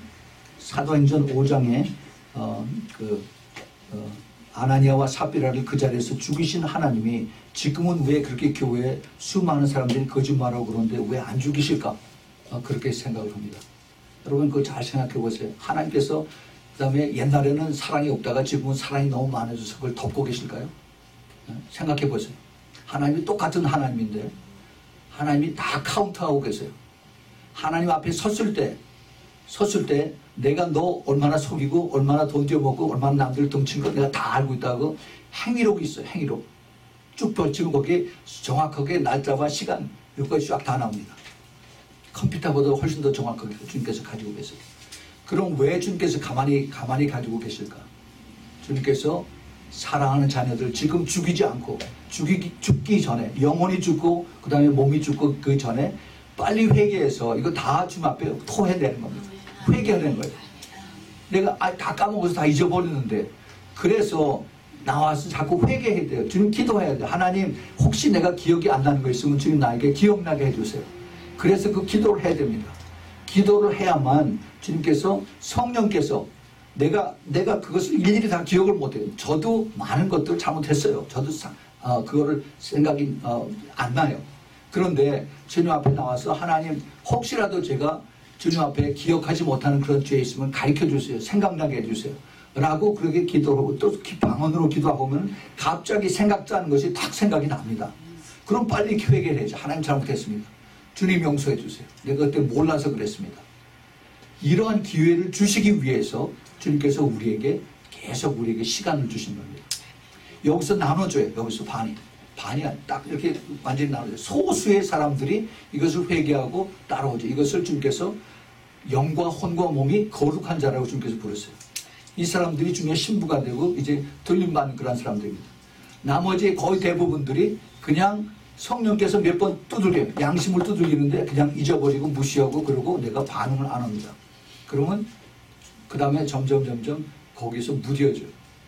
Speaker 1: 사도행전 오 장에 어, 그 어, 아나니아와 삽비라를 그 자리에서 죽이신 하나님이 지금은 왜 그렇게 교회에 수많은 사람들이 거짓말하고 그러는데 왜 안 죽이실까? 어, 그렇게 생각을 합니다. 여러분 그거 잘 생각해 보세요. 하나님께서 그 다음에 옛날에는 사랑이 없다가 지금은 사랑이 너무 많아져서 그걸 덮고 계실까요? 예? 생각해 보세요. 하나님이 똑같은 하나님인데 하나님이 다 카운트하고 계세요. 하나님 앞에 섰을 때 섰을 때 내가 너 얼마나 속이고 얼마나 돈 떼어먹고 얼마나 남들 덩친 거 내가 다 알고 있다고 행위록이 있어요. 행위록 쭉 펼치고 거기에 정확하게 날짜와 시간 여기까지 쫙 다 나옵니다. 컴퓨터보다 훨씬 더 정확하게 주님께서 가지고 계세요. 그럼 왜 주님께서 가만히 가만히 가지고 계실까? 주님께서 사랑하는 자녀들 지금 죽이지 않고 죽이기, 죽기 전에 영혼이 죽고 그 다음에 몸이 죽고 그 전에 빨리 회개해서 이거 다 주님 앞에 토해내는 겁니다. 회개하는 거예요. 내가 아, 다 까먹어서 다 잊어버리는데 그래서 나와서 자꾸 회개해야 돼요. 주님 기도해야 돼요. 하나님 혹시 내가 기억이 안 나는 거 있으면 주님 나에게 기억나게 해주세요. 그래서 그 기도를 해야 됩니다. 기도를 해야만 주님께서 성령께서 내가 내가 그것을 일일이 다 기억을 못해요. 저도 많은 것들 잘못했어요. 저도 어, 그거를 생각이 어, 안 나요. 그런데 주님 앞에 나와서 하나님 혹시라도 제가 주님 앞에 기억하지 못하는 그런 죄 있으면 가르쳐 주세요. 생각나게 해주세요. 라고 그렇게 기도하고 또 방언으로 기도하고 보면 갑자기 생각지 않은 것이 딱 생각이 납니다. 그럼 빨리 회개를 해야죠. 하나님 잘못했습니다. 주님 용서해 주세요. 내가 그때 몰라서 그랬습니다. 이러한 기회를 주시기 위해서 주님께서 우리에게 계속 우리에게 시간을 주신 겁니다. 여기서 나눠줘요. 여기서 반이. 반이 딱 이렇게 완전히 나눠줘요. 소수의 사람들이 이것을 회개하고 따라오죠. 이것을 주님께서 영과 혼과 몸이 거룩한 자라고 주님께서 부르셨어요. 이 사람들이 중에 신부가 되고 이제 들림받는 그런 사람들입니다. 나머지 거의 대부분들이 그냥 성령께서 몇 번 두들겨요. 양심을 두들기는데 그냥 잊어버리고 무시하고 그러고 내가 반응을 안 합니다. 그러면 그 다음에 점점 점점 거기서 무뎌져요.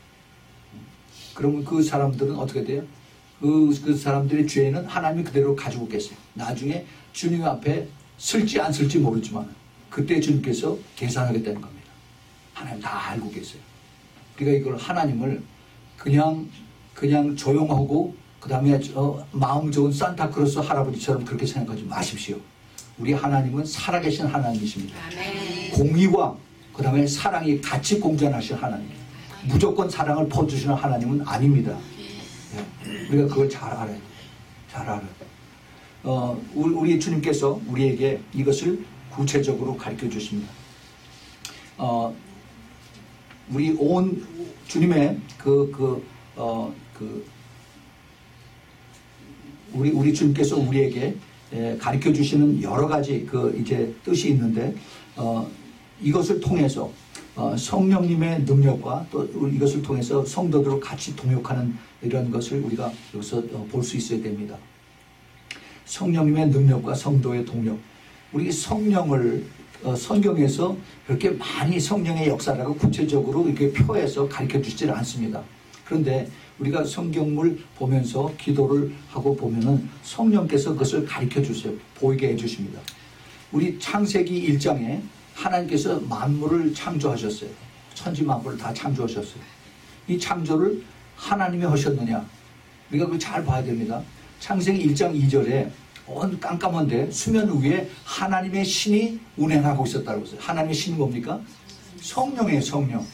Speaker 1: 그러면 그 사람들은 어떻게 돼요? 그, 그 사람들의 죄는 하나님이 그대로 가지고 계세요. 나중에 주님 앞에 쓸지 안 쓸지 모르지만 그때 주님께서 계산하겠다는 겁니다. 하나님 다 알고 계세요. 그러니까 이걸 하나님을 그냥 그냥 조용하고 그 다음에 어, 마음 좋은 산타크로스 할아버지처럼 그렇게 생각하지 마십시오. 우리 하나님은 살아계신 하나님이십니다. 아멘. 공의와 그 다음에 사랑이 같이 공존하신 하나님. 무조건 사랑을 퍼주시는 하나님은 아닙니다. 네. 우리가 그걸 잘 알아요. 잘 알아요. 어, 우리 주님께서 우리에게 이것을 구체적으로 가르쳐 주십니다. 어, 우리 온 주님의 그, 그, 어, 그, 우리, 우리 주님께서 우리에게 가르쳐 주시는 여러 가지 그 이제 뜻이 있는데, 어, 이것을 통해서 어, 성령님의 능력과 또 이것을 통해서 성도들을 같이 동역하는 이런 것을 우리가 여기서 어, 볼 수 있어야 됩니다. 성령님의 능력과 성도의 동력. 우리 성령을 어, 성경에서 그렇게 많이 성령의 역사라고 구체적으로 이렇게 표해서 가르쳐 주질 않습니다. 그런데 우리가 성경을 보면서 기도를 하고 보면은 성령께서 그것을 가르쳐 주세요. 보이게 해 주십니다. 우리 창세기 일 장에 하나님께서 만물을 창조하셨어요. 천지 만물을 다 창조하셨어요. 이 창조를 하나님이 하셨느냐? 우리가 그걸 잘 봐야 됩니다. 창세기 일 장 이 절에 온 깜깜한데 수면 위에 하나님의 신이 운행하고 있었다고 했어요. 하나님의 신이 뭡니까? 성령이에요. 성령.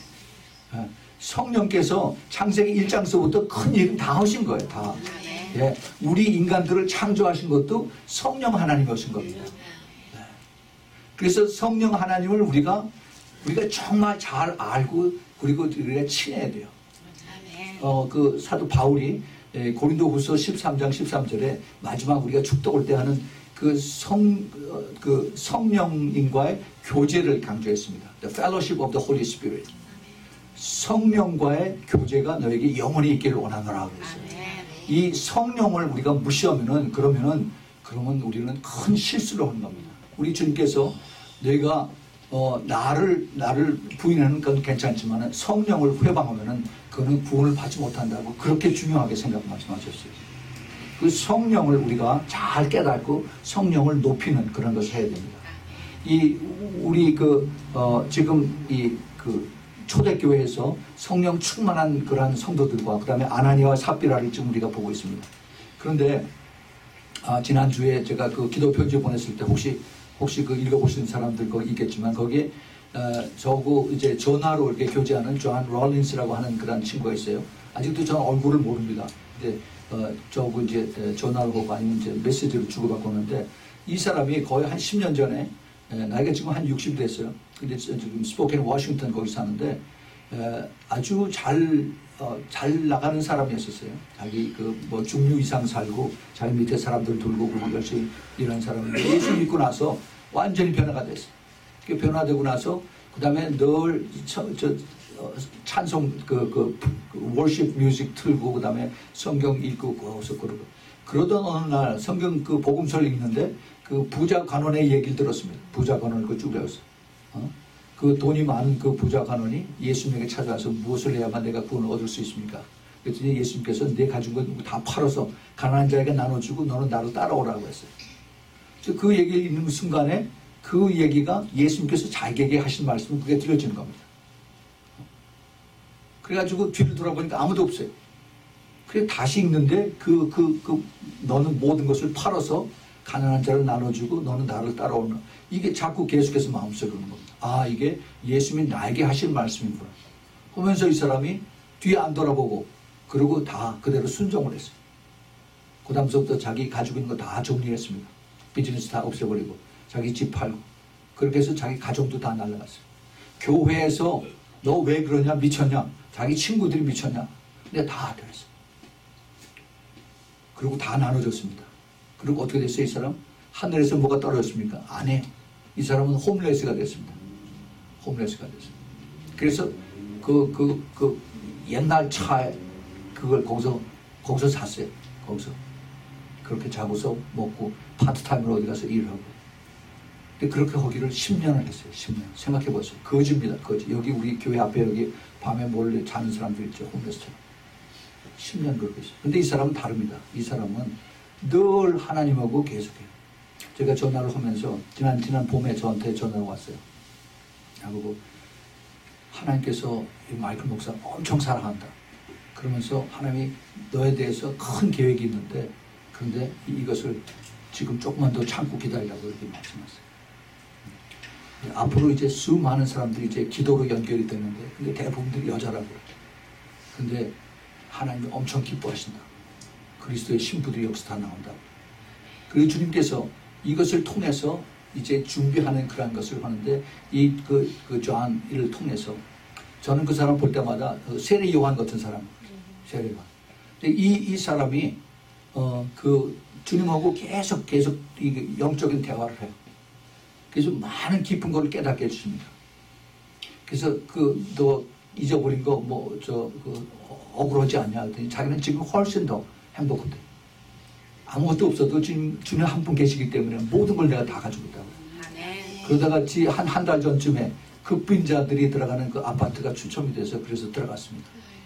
Speaker 1: 성령께서 창세기 일 장서부터 큰 일을 다 하신 거예요. 다. 예, 우리 인간들을 창조하신 것도 성령 하나님이 하신 겁니다. 그래서 성령 하나님을 우리가 우리가 정말 잘 알고 그리고 우리가 친해야 돼요. 어, 그 사도 바울이 고린도후서 십삼 장 십삼 절에 마지막 우리가 축독을 때 하는 그 성, 그 성령님과의 교제를 강조했습니다. The fellowship of the Holy Spirit. 성령과의 교제가 너에게 영원히 있기를 원하노라 그랬어요. 이 성령을 우리가 무시하면은 그러면은 그러면 우리는 큰 실수를 하는 겁니다. 우리 주님께서 내가 어, 나를 나를 부인하는 건 괜찮지만 성령을 회방하면은 그는 구원을 받지 못한다고 그렇게 중요하게 생각 말씀하셨어요. 그 성령을 우리가 잘 깨닫고 성령을 높이는 그런 것을 해야 됩니다. 이 우리 그 어, 지금 이 그 초대교회에서 성령 충만한 그러한 성도들과 그 다음에 아나니아와 삽비라를 지금 우리가 보고 있습니다. 그런데 아, 지난주에 제가 그 기도 편지 보냈을 때 혹시 혹시 그 읽어보신 사람들 거기 있겠지만 거기에 어, 저하고 이제 전화로 이렇게 교제하는 존 롤린스라고 하는 그런 친구가 있어요. 아직도 저는 얼굴을 모릅니다. 근데 어, 저하고 이제 전화로 보고 아니면 이제 메시지를 주고받고 하는데 이 사람이 거의 한 십 년 전에 에, 나이가 지금 한 육십 됐어요. 근데 지금 스포켄 워싱턴 거기 사는데 에, 아주 잘, 어, 잘 나가는 사람이었었어요. 자기 그 뭐 중류 이상 살고 자기 밑에 사람들 돌보고 열심히 일하는 사람인데 예수 믿고 나서 완전히 변화가 됐어요. 그 변화되고 나서 그 다음에 늘 저, 저, 어, 찬송 그, 그, 그 월십 뮤직 틀고 그 다음에 성경 읽고 거기서 그러고 그러던 어느 날 성경 그 복음서를 읽는데 그 부자 관원의 얘기를 들었습니다. 부자 관원을 그 쭉 배웠어요. 어? 그 돈이 많은 그 부자 관원이 예수님에게 찾아와서 무엇을 해야만 내가 구원을 얻을 수 있습니까? 그랬더니 예수님께서 내 가진 건 다 팔아서 가난한 자에게 나눠주고 너는 나를 따라오라고 했어요. 그 얘기 있는 순간에 그 얘기가 예수님께서 자기에게 하신 말씀은 그게 들려지는 겁니다. 그래가지고 뒤를 돌아보니까 아무도 없어요. 그래 다시 읽는데 그, 그, 그 너는 모든 것을 팔아서 가난한 자를 나눠주고 너는 나를 따라오는 이게 자꾸 계속해서 마음속에 오는 겁니다. 아 이게 예수님이 나에게 하신 말씀이구나 하면서 이 사람이 뒤에 안 돌아보고 그러고 다 그대로 순종을 했어요. 그 다음부터 자기 가지고 있는 거 다 정리했습니다. 비즈니스 다 없애버리고 자기 집 팔고 그렇게 해서 자기 가정도 다 날라갔어요. 교회에서 너 왜 그러냐 미쳤냐 자기 친구들이 미쳤냐 근데 다 됐어요. 그리고 다 나눠줬습니다. 그리고 어떻게 됐어요? 이 사람? 하늘에서 뭐가 떨어졌습니까? 아니, 이 사람은 홈레스가 됐습니다. 홈레스가 됐어요. 그래서 그, 그, 그 옛날 차에 그걸 거기서, 거기서 샀어요. 거기서. 그렇게 자고서 먹고 파트타임으로 어디 가서 일을 하고. 근데 그렇게 하기를 십 년을 했어요. 십 년. 생각해 보세요. 거지입니다. 거지. 여기 우리 교회 앞에 여기 밤에 몰래 자는 사람들 있죠. 홈레스처럼. 십 년 그렇게 했어요. 근데 이 사람은 다릅니다. 이 사람은 늘 하나님하고 계속해요. 제가 전화를 하면서 지난 지난 봄에 저한테 전화가 왔어요. 나보고 하나님께서 이 마이클 목사 엄청 사랑한다. 그러면서 하나님이 너에 대해서 큰 계획이 있는데 그런데 이것을 지금 조금만 더 참고 기다리라고 이렇게 말씀하셨어요. 앞으로 이제 수많은 사람들이 이제 기도로 연결이 되는데 근데 대부분들이 여자라고 그래요. 근데 하나님이 엄청 기뻐하신다. 그리스도의 신부들이 여기서 다 나온다. 그리고 주님께서 이것을 통해서 이제 준비하는 그런 것을 하는데 이 그 그 조한 이를 통해서 저는 그 사람 볼 때마다 세례 요한 같은 사람, 세례 요한. 근데 이 이 사람이 어 그 주님하고 계속 계속 이 영적인 대화를 해요. 그래서 많은 깊은 걸 깨닫게 해주십니다. 그래서 그 너 잊어버린 거 뭐 저 그 억울하지 않냐 했더니 자기는 지금 훨씬 더 행복한데 아무것도 없어도 지금 주님 한 분 계시기 때문에 모든 걸 내가 다 가지고 있다고. 그러다가 한 한 달 전쯤에 급빈자들이 들어가는 그 아파트가 추첨이 돼서 그래서 들어갔습니다.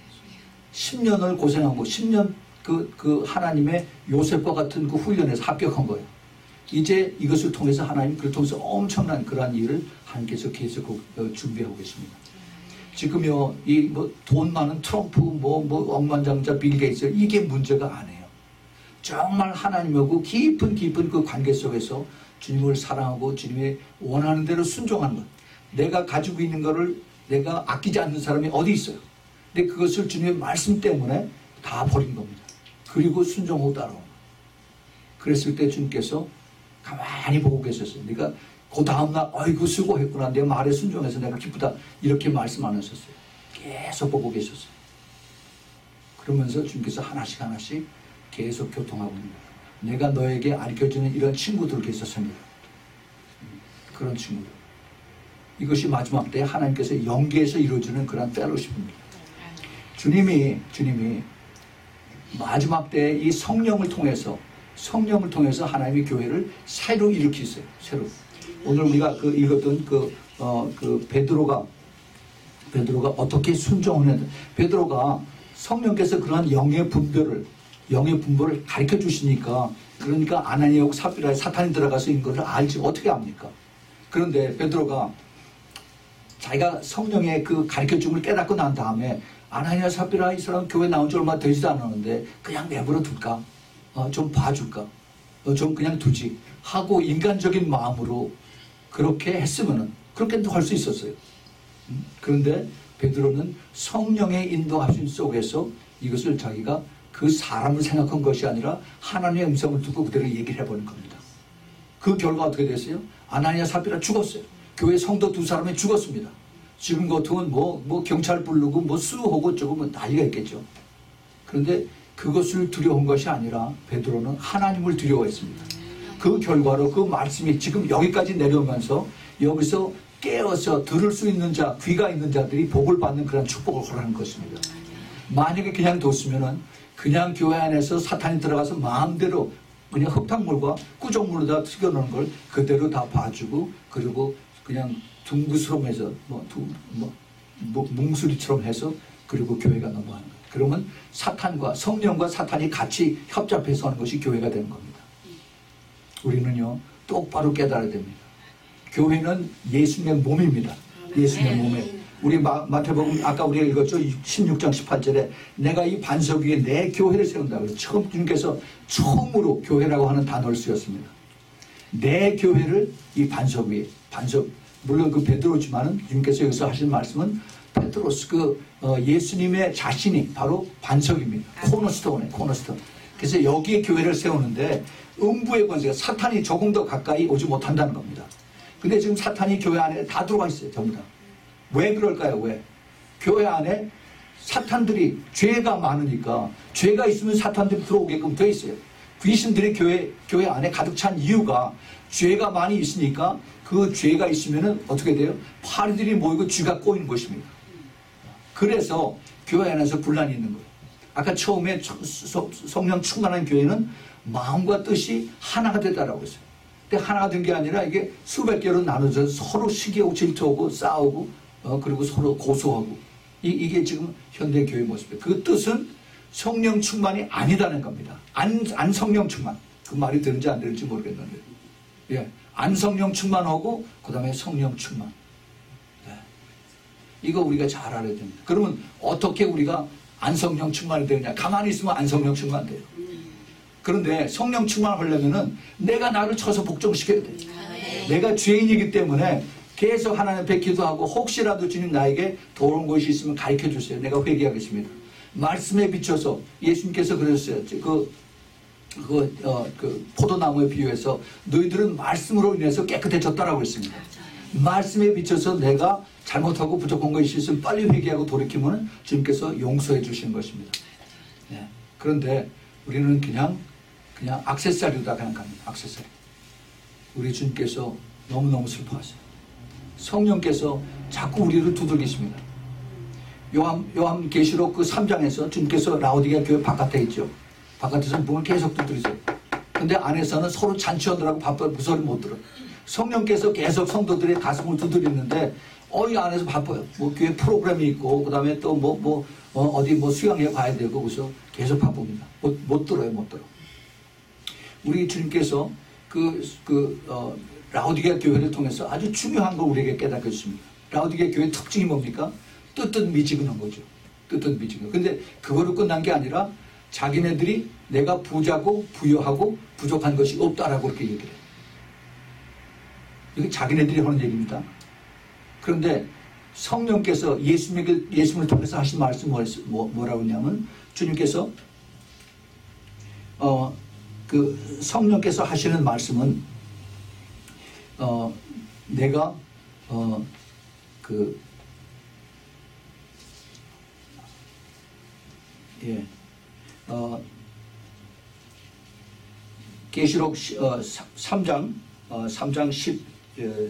Speaker 1: 십 년을 고생하고 십 년 그, 그 하나님의 요셉과 같은 그 훈련에서 합격한 거예요. 이제 이것을 통해서 하나님 그를 통해서 엄청난 그러한 일을 하나님께서 계속 준비하고 계십니다. 지금요, 이 뭐 돈 많은 트럼프, 뭐, 뭐 억만장자 빌 게이츠, 이게 문제가 아니에요. 정말 하나님하고 깊은 깊은 그 관계 속에서 주님을 사랑하고 주님의 원하는 대로 순종하는 것. 내가 가지고 있는 거를 내가 아끼지 않는 사람이 어디 있어요. 근데 그것을 주님의 말씀 때문에 다 버린 겁니다. 그리고 순종하고 따라온 거예요. 그랬을 때 주님께서 가만히 보고 계셨어요. 네가 그 다음날 어이구 수고했구나. 내 말에 순종해서 내가 기쁘다. 이렇게 말씀 안 하셨어요. 계속 보고 계셨어요. 그러면서 주님께서 하나씩 하나씩 계속 교통하고 있는 거예요. 내가 너에게 가르쳐주는 이런 친구들 계속 생겨요. 그런 친구들. 이것이 마지막 때 하나님께서 연계해서 이루어지는 그런 펠로십입니다. 주님이 주님이 마지막 때 이 성령을 통해서 성령을 통해서 하나님의 교회를 새로 일으키세요. 새로. 오늘 우리가 그 읽었던 그, 어, 그 베드로가 베드로가 어떻게 순종을 했는데 베드로가 성령께서 그러한 영의 분별을 영의 분별을 가르쳐 주시니까 그러니까 아나니아하고 삽비라에 사탄이 들어가서 인 것을 알지 어떻게 압니까? 그런데 베드로가 자기가 성령의 그 가르쳐 줌을 깨닫고 난 다음에 아나니아 삽비라 이 사람 교회 나온 지 얼마 되지도 않았는데 그냥 내버려 둘까? 어, 좀 봐줄까? 어, 좀 그냥 두지 하고 인간적인 마음으로 그렇게 했으면은 그렇게도 할 수 있었어요. 음? 그런데 베드로는 성령의 인도하심 속에서 이것을 자기가 그 사람을 생각한 것이 아니라 하나님의 음성을 듣고 그대로 얘기를 해보는 겁니다. 그 결과 어떻게 됐어요? 아나니아 삽비라 죽었어요. 교회 성도 두 사람이 죽었습니다. 지금 같으면 뭐, 뭐 경찰 부르고 뭐 수하고 조금 뭐 난리가 있겠죠. 그런데 그것을 두려운 것이 아니라 베드로는 하나님을 두려워했습니다. 그 결과로 그 말씀이 지금 여기까지 내려오면서 여기서 깨어서 들을 수 있는 자, 귀가 있는 자들이 복을 받는 그런 축복을 허락하는 것입니다. 만약에 그냥 뒀으면은 그냥 교회 안에서 사탄이 들어가서 마음대로 그냥 흙탕물과 꾸정물로 다 튀겨놓은 걸 그대로 다 봐주고 그리고 그냥 둥그스럼해서 뭐, 두, 뭐, 뭐 뭉수리처럼 해서 그리고 교회가 넘어가는 거예요. 그러면 사탄과 성령과 사탄이 같이 협잡해서 하는 것이 교회가 되는 겁니다. 우리는요 똑바로 깨달아야 됩니다. 교회는 예수님의 몸입니다. 예수님의 몸에 우리 마, 마태복음 아까 우리가 읽었죠. 십육 장 십팔 절에 내가 이 반석 위에 내 교회를 세운다. 그래서 처음 주님께서 처음으로 교회라고 하는 단어를 쓰였습니다. 내 교회를 이 반석 위에 반석 물론 그 베드로지만은 주님께서 여기서 하신 말씀은 베드로스 그 어, 예수님의 자신이 바로 반석입니다. 코너스톤에 코너스톤. 그래서 여기에 교회를 세우는데 음부의 권세가 사탄이 조금 더 가까이 오지 못한다는 겁니다. 근데 지금 사탄이 교회 안에 다 들어가 있어요. 전부 다. 왜 그럴까요? 왜? 교회 안에 사탄들이 죄가 많으니까 죄가 있으면 사탄들이 들어오게끔 돼 있어요. 귀신들이 교회, 교회 안에 가득 찬 이유가 죄가 많이 있으니까 그 죄가 있으면 어떻게 돼요? 파리들이 모이고 쥐가 꼬이는 것입니다. 그래서 교회 안에서 분란이 있는 거예요. 아까 처음에 성령 충만한 교회는 마음과 뜻이 하나가 되다라고 했어요. 근데 하나가 된 게 아니라 이게 수백 개로 나눠져서 서로 시기하고 질투하고 싸우고 어, 그리고 서로 고소하고 이, 이게 지금 현대 교회 모습이에요. 그 뜻은 성령 충만이 아니다는 겁니다. 안, 안 성령 충만. 그 말이 되는지 안 되는지 모르겠는데 예, 안 성령 충만하고 그 다음에 성령 충만. 예. 이거 우리가 잘 알아야 됩니다. 그러면 어떻게 우리가 안 성령 충만이 되느냐. 가만히 있으면 안 성령 충만 돼요. 그런데 성령 충만하려면은 내가 나를 쳐서 복종시켜야 돼. 네. 내가 죄인이기 때문에 계속 하나님 앞에 기도하고 혹시라도 주님 나에게 도운 것이 있으면 가르쳐 주세요. 내가 회개하겠습니다. 말씀에 비춰서 예수님께서 그러셨어요. 그, 그, 어, 그 포도나무에 비유해서 너희들은 말씀으로 인해서 깨끗해졌다라고 했습니다. 말씀에 비춰서 내가 잘못하고 부족한 것이 있으면 빨리 회개하고 돌이키면 주님께서 용서해 주시는 것입니다. 네. 그런데 우리는 그냥 그냥 액세서리다 그냥 갑니다. 액세서리. 우리 주님께서 너무너무 슬퍼하세요. 성령께서 자꾸 우리를 두들기십니다. 요한, 요한 계시록 그 삼 장에서 주님께서 라오디게아 교회 바깥에 있죠. 바깥에서 문을 계속 두드리세요. 근데 안에서는 서로 잔치하느라고 바빠 그 소리 못 들어요. 성령께서 계속 성도들의 가슴을 두드리는데 어, 이 안에서 바빠요. 뭐 교회 프로그램이 있고 그 다음에 또 뭐 뭐 어, 어디 뭐 수양회 가야 되고 그래서 계속 바쁩니다. 못, 못 들어요, 못 들어. 우리 주님께서 그, 그, 어, 라오디게아 교회를 통해서 아주 중요한 걸 우리에게 깨닫게 했습니다. 라오디게아 교회의 특징이 뭡니까? 뜨뜻미지근한 거죠. 뜨뜻미지근. 근데 그거로 끝난 게 아니라 자기네들이 내가 부자고 부여하고 부족한 것이 없다라고 그렇게 얘기를 해요. 이게 자기네들이 하는 얘기입니다. 그런데 성령께서 예수님에게, 예수님을 통해서 하신 말씀 뭐, 뭐라고 했냐면 주님께서 어, 그 성령께서 하시는 말씀은 어, 내가 어, 그 예, 어, 계시록 어, 삼 장 어, 삼 장 십 예,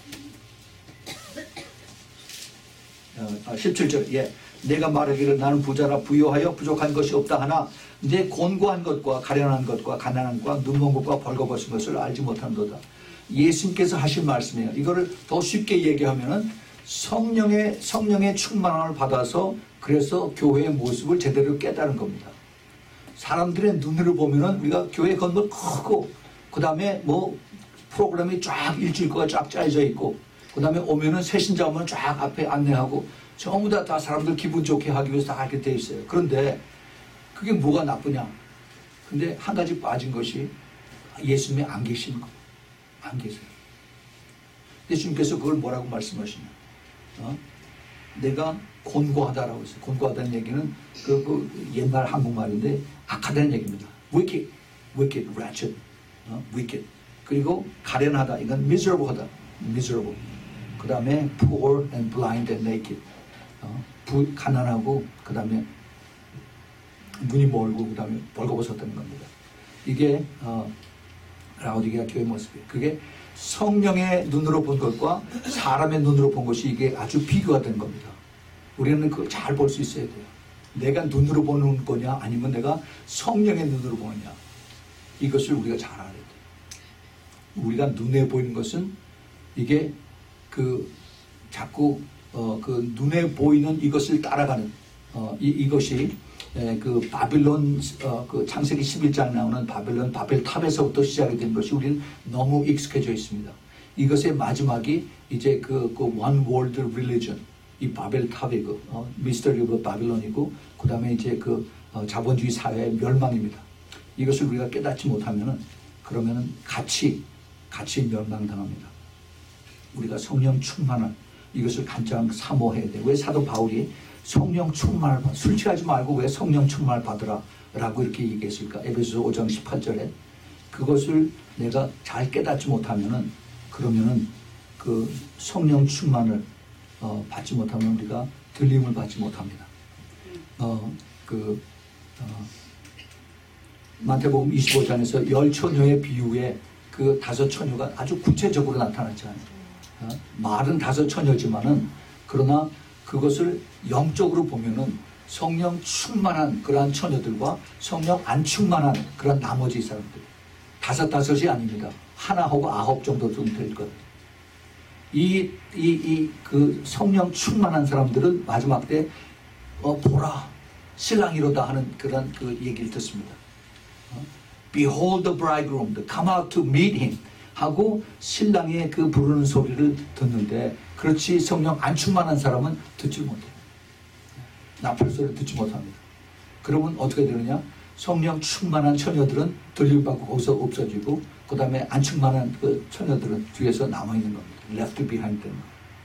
Speaker 1: 어, 십칠 절 예, 내가 말하기를 나는 부자라 부유하여 부족한 것이 없다 하나 내 곤고한 것과 가련한 것과 가난한 것과 눈먼 것과 벌거벗은 것을 알지 못한도다. 예수님께서 하신 말씀이에요. 이거를 더 쉽게 얘기하면은 성령의 성령의 충만함을 받아서 그래서 교회의 모습을 제대로 깨달은 겁니다. 사람들의 눈으로 보면은 우리가 교회 건물 크고 그 다음에 뭐 프로그램이 쫙 일주일 거가 쫙 짜여져 있고 그 다음에 오면은 새신자 오면 쫙 앞에 안내하고 전부 다, 다 사람들 기분 좋게 하기 위해서 다 이렇게 돼 있어요. 그런데 그게 뭐가 나쁘냐? 근데 한 가지 빠진 것이 예수님이 안 계시는 거예요. 안 계세요. 예수님께서 그걸 뭐라고 말씀하시냐? 어? 내가 곤고하다라고 했어요. 곤고하다는 얘기는 그, 그 옛날 한국말인데 악하다는 얘기입니다. wicked, wicked, wretched, 어? wicked. 그리고 가련하다. 이건 miserable하다. miserable. 그 다음에 poor and blind and naked. 어? 부, 가난하고 그 다음에 눈이 멀고 그 다음에 벌거벗었다는 겁니다. 이게 어, 라오디게아 교회 모습이에요. 그게 성령의 눈으로 본 것과 사람의 눈으로 본 것이 이게 아주 비교가 된 겁니다. 우리는 그걸 잘 볼 수 있어야 돼요. 내가 눈으로 보는 거냐 아니면 내가 성령의 눈으로 보느냐 이것을 우리가 잘 알아야 돼요. 우리가 눈에 보이는 것은 이게 그 자꾸 어, 그 눈에 보이는 이것을 따라가는 어, 이, 이것이 에, 그 바빌론 어, 그 창세기 십일 장 나오는 바빌론 바벨탑에서부터 시작이 된 것이 우리는 너무 익숙해져 있습니다. 이것의 마지막이 이제 그, 그 one world religion, 이 바벨탑이고 어, 미스터리 오브 바빌론이고 그 다음에 이제 그 어, 자본주의 사회의 멸망입니다. 이것을 우리가 깨닫지 못하면은 그러면은 같이 같이 멸망당합니다. 우리가 성령 충만한 이것을 가장 사모해야 돼. 왜 사도 바울이 성령 충만을 받, 술 취하지 말고 왜 성령 충만을 받으라 라고 이렇게 얘기했을까? 에베소서 오 장 십팔 절에 그것을 내가 잘 깨닫지 못하면은 그러면은 그 성령 충만을 어, 받지 못하면 우리가 들림을 받지 못합니다. 어, 그 어, 마태복음 이십오 장에서 열 처녀의 비유에 그 다섯 처녀가 아주 구체적으로 나타났잖아요. 어, 말은 다섯 처녀지만은 그러나 그것을 영적으로 보면은 성령 충만한 그러한 처녀들과 성령 안 충만한 그런 나머지 사람들 다섯 다섯이 아닙니다. 하나하고 아홉 정도 좀 될 거예요. 이, 이, 이, 그 성령 충만한 사람들은 마지막 때, 어, 보라, 신랑이로다 하는 그런 그 얘기를 듣습니다. 어? Behold the bridegroom, come out to meet him. 하고 신랑의 그 부르는 소리를 듣는데, 그렇지 성령 안 충만한 사람은 듣지 못해요. 나팔 소리를 듣지 못합니다. 그러면 어떻게 되느냐? 성령 충만한 처녀들은 들림받고 거기서 없어지고, 그 다음에 안 충만한 그 처녀들은 뒤에서 남아있는 겁니다. left behind them.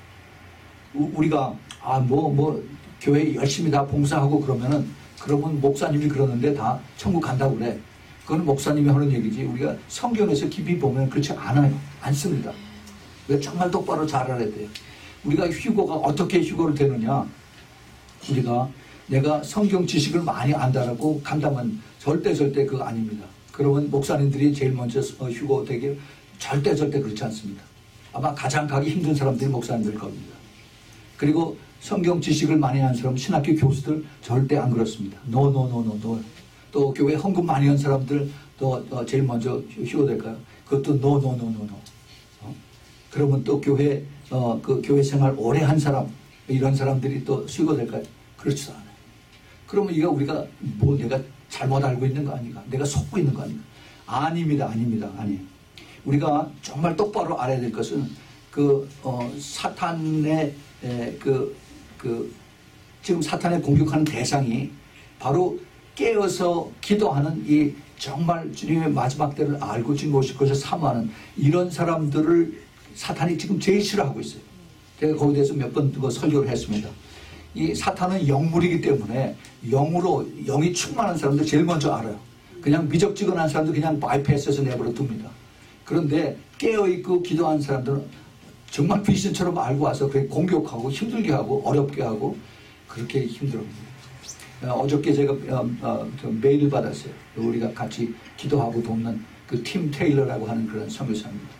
Speaker 1: 우리가 아 뭐 뭐 교회 열심히 다 봉사하고 그러면은 그러면 목사님이 그러는데 다 천국 간다고 그래. 그건 목사님이 하는 얘기지. 우리가 성경에서 깊이 보면 그렇지 않아요. 않습니다. 우리가 정말 똑바로 잘 알아야 돼요. 우리가 휴거가 어떻게 휴거를 되느냐? 우리가 내가 성경 지식을 많이 안다라고 간다면 절대 절대 그거 아닙니다. 그러면 목사님들이 제일 먼저 휴거 되길 절대 절대 그렇지 않습니다. 아마 가장 가기 힘든 사람들이 목사님들 겁니다. 그리고 성경 지식을 많이 하는 사람, 신학교 교수들 절대 안 그렇습니다. 노, 노, 노, 노, 노. 또 교회 헌금 많이 한 사람들 또 어, 제일 먼저 휴거될까요? 그것도 노, 노, 노, 노, 노. 어? 그러면 또 교회 어, 그 교회 생활 오래 한 사람 이런 사람들이 또 휴거될까요? 그렇지도 않아요. 그러면 이거 우리가 뭐 내가 잘못 알고 있는 거 아닌가? 내가 속고 있는 거 아닌가? 아닙니다, 아닙니다, 아니. 우리가 정말 똑바로 알아야 될 것은 그 어, 사탄의 에, 그, 그 지금 사탄의 공격하는 대상이 바로 깨어서 기도하는 이 정말 주님의 마지막 때를 알고 지금 오실 것을 사모하는 이런 사람들을 사탄이 지금 제일 싫어하고 있어요. 제가 거기에 대해서 몇 번 설교를 했습니다. 이 사탄은 영물이기 때문에 영으로 영이 충만한 사람들 제일 먼저 알아요. 그냥 미적지근한 사람들 그냥 바이패스해서 내버려 둡니다. 그런데 깨어있고 기도하는 사람들은 정말 귀신처럼 알고 와서 그렇게 공격하고 힘들게 하고 어렵게 하고 그렇게 힘들어합니다. 어저께 제가 어, 어, 메일을 받았어요. 우리가 같이 기도하고 돕는 그 팀 테일러라고 하는 그런 선교사입니다.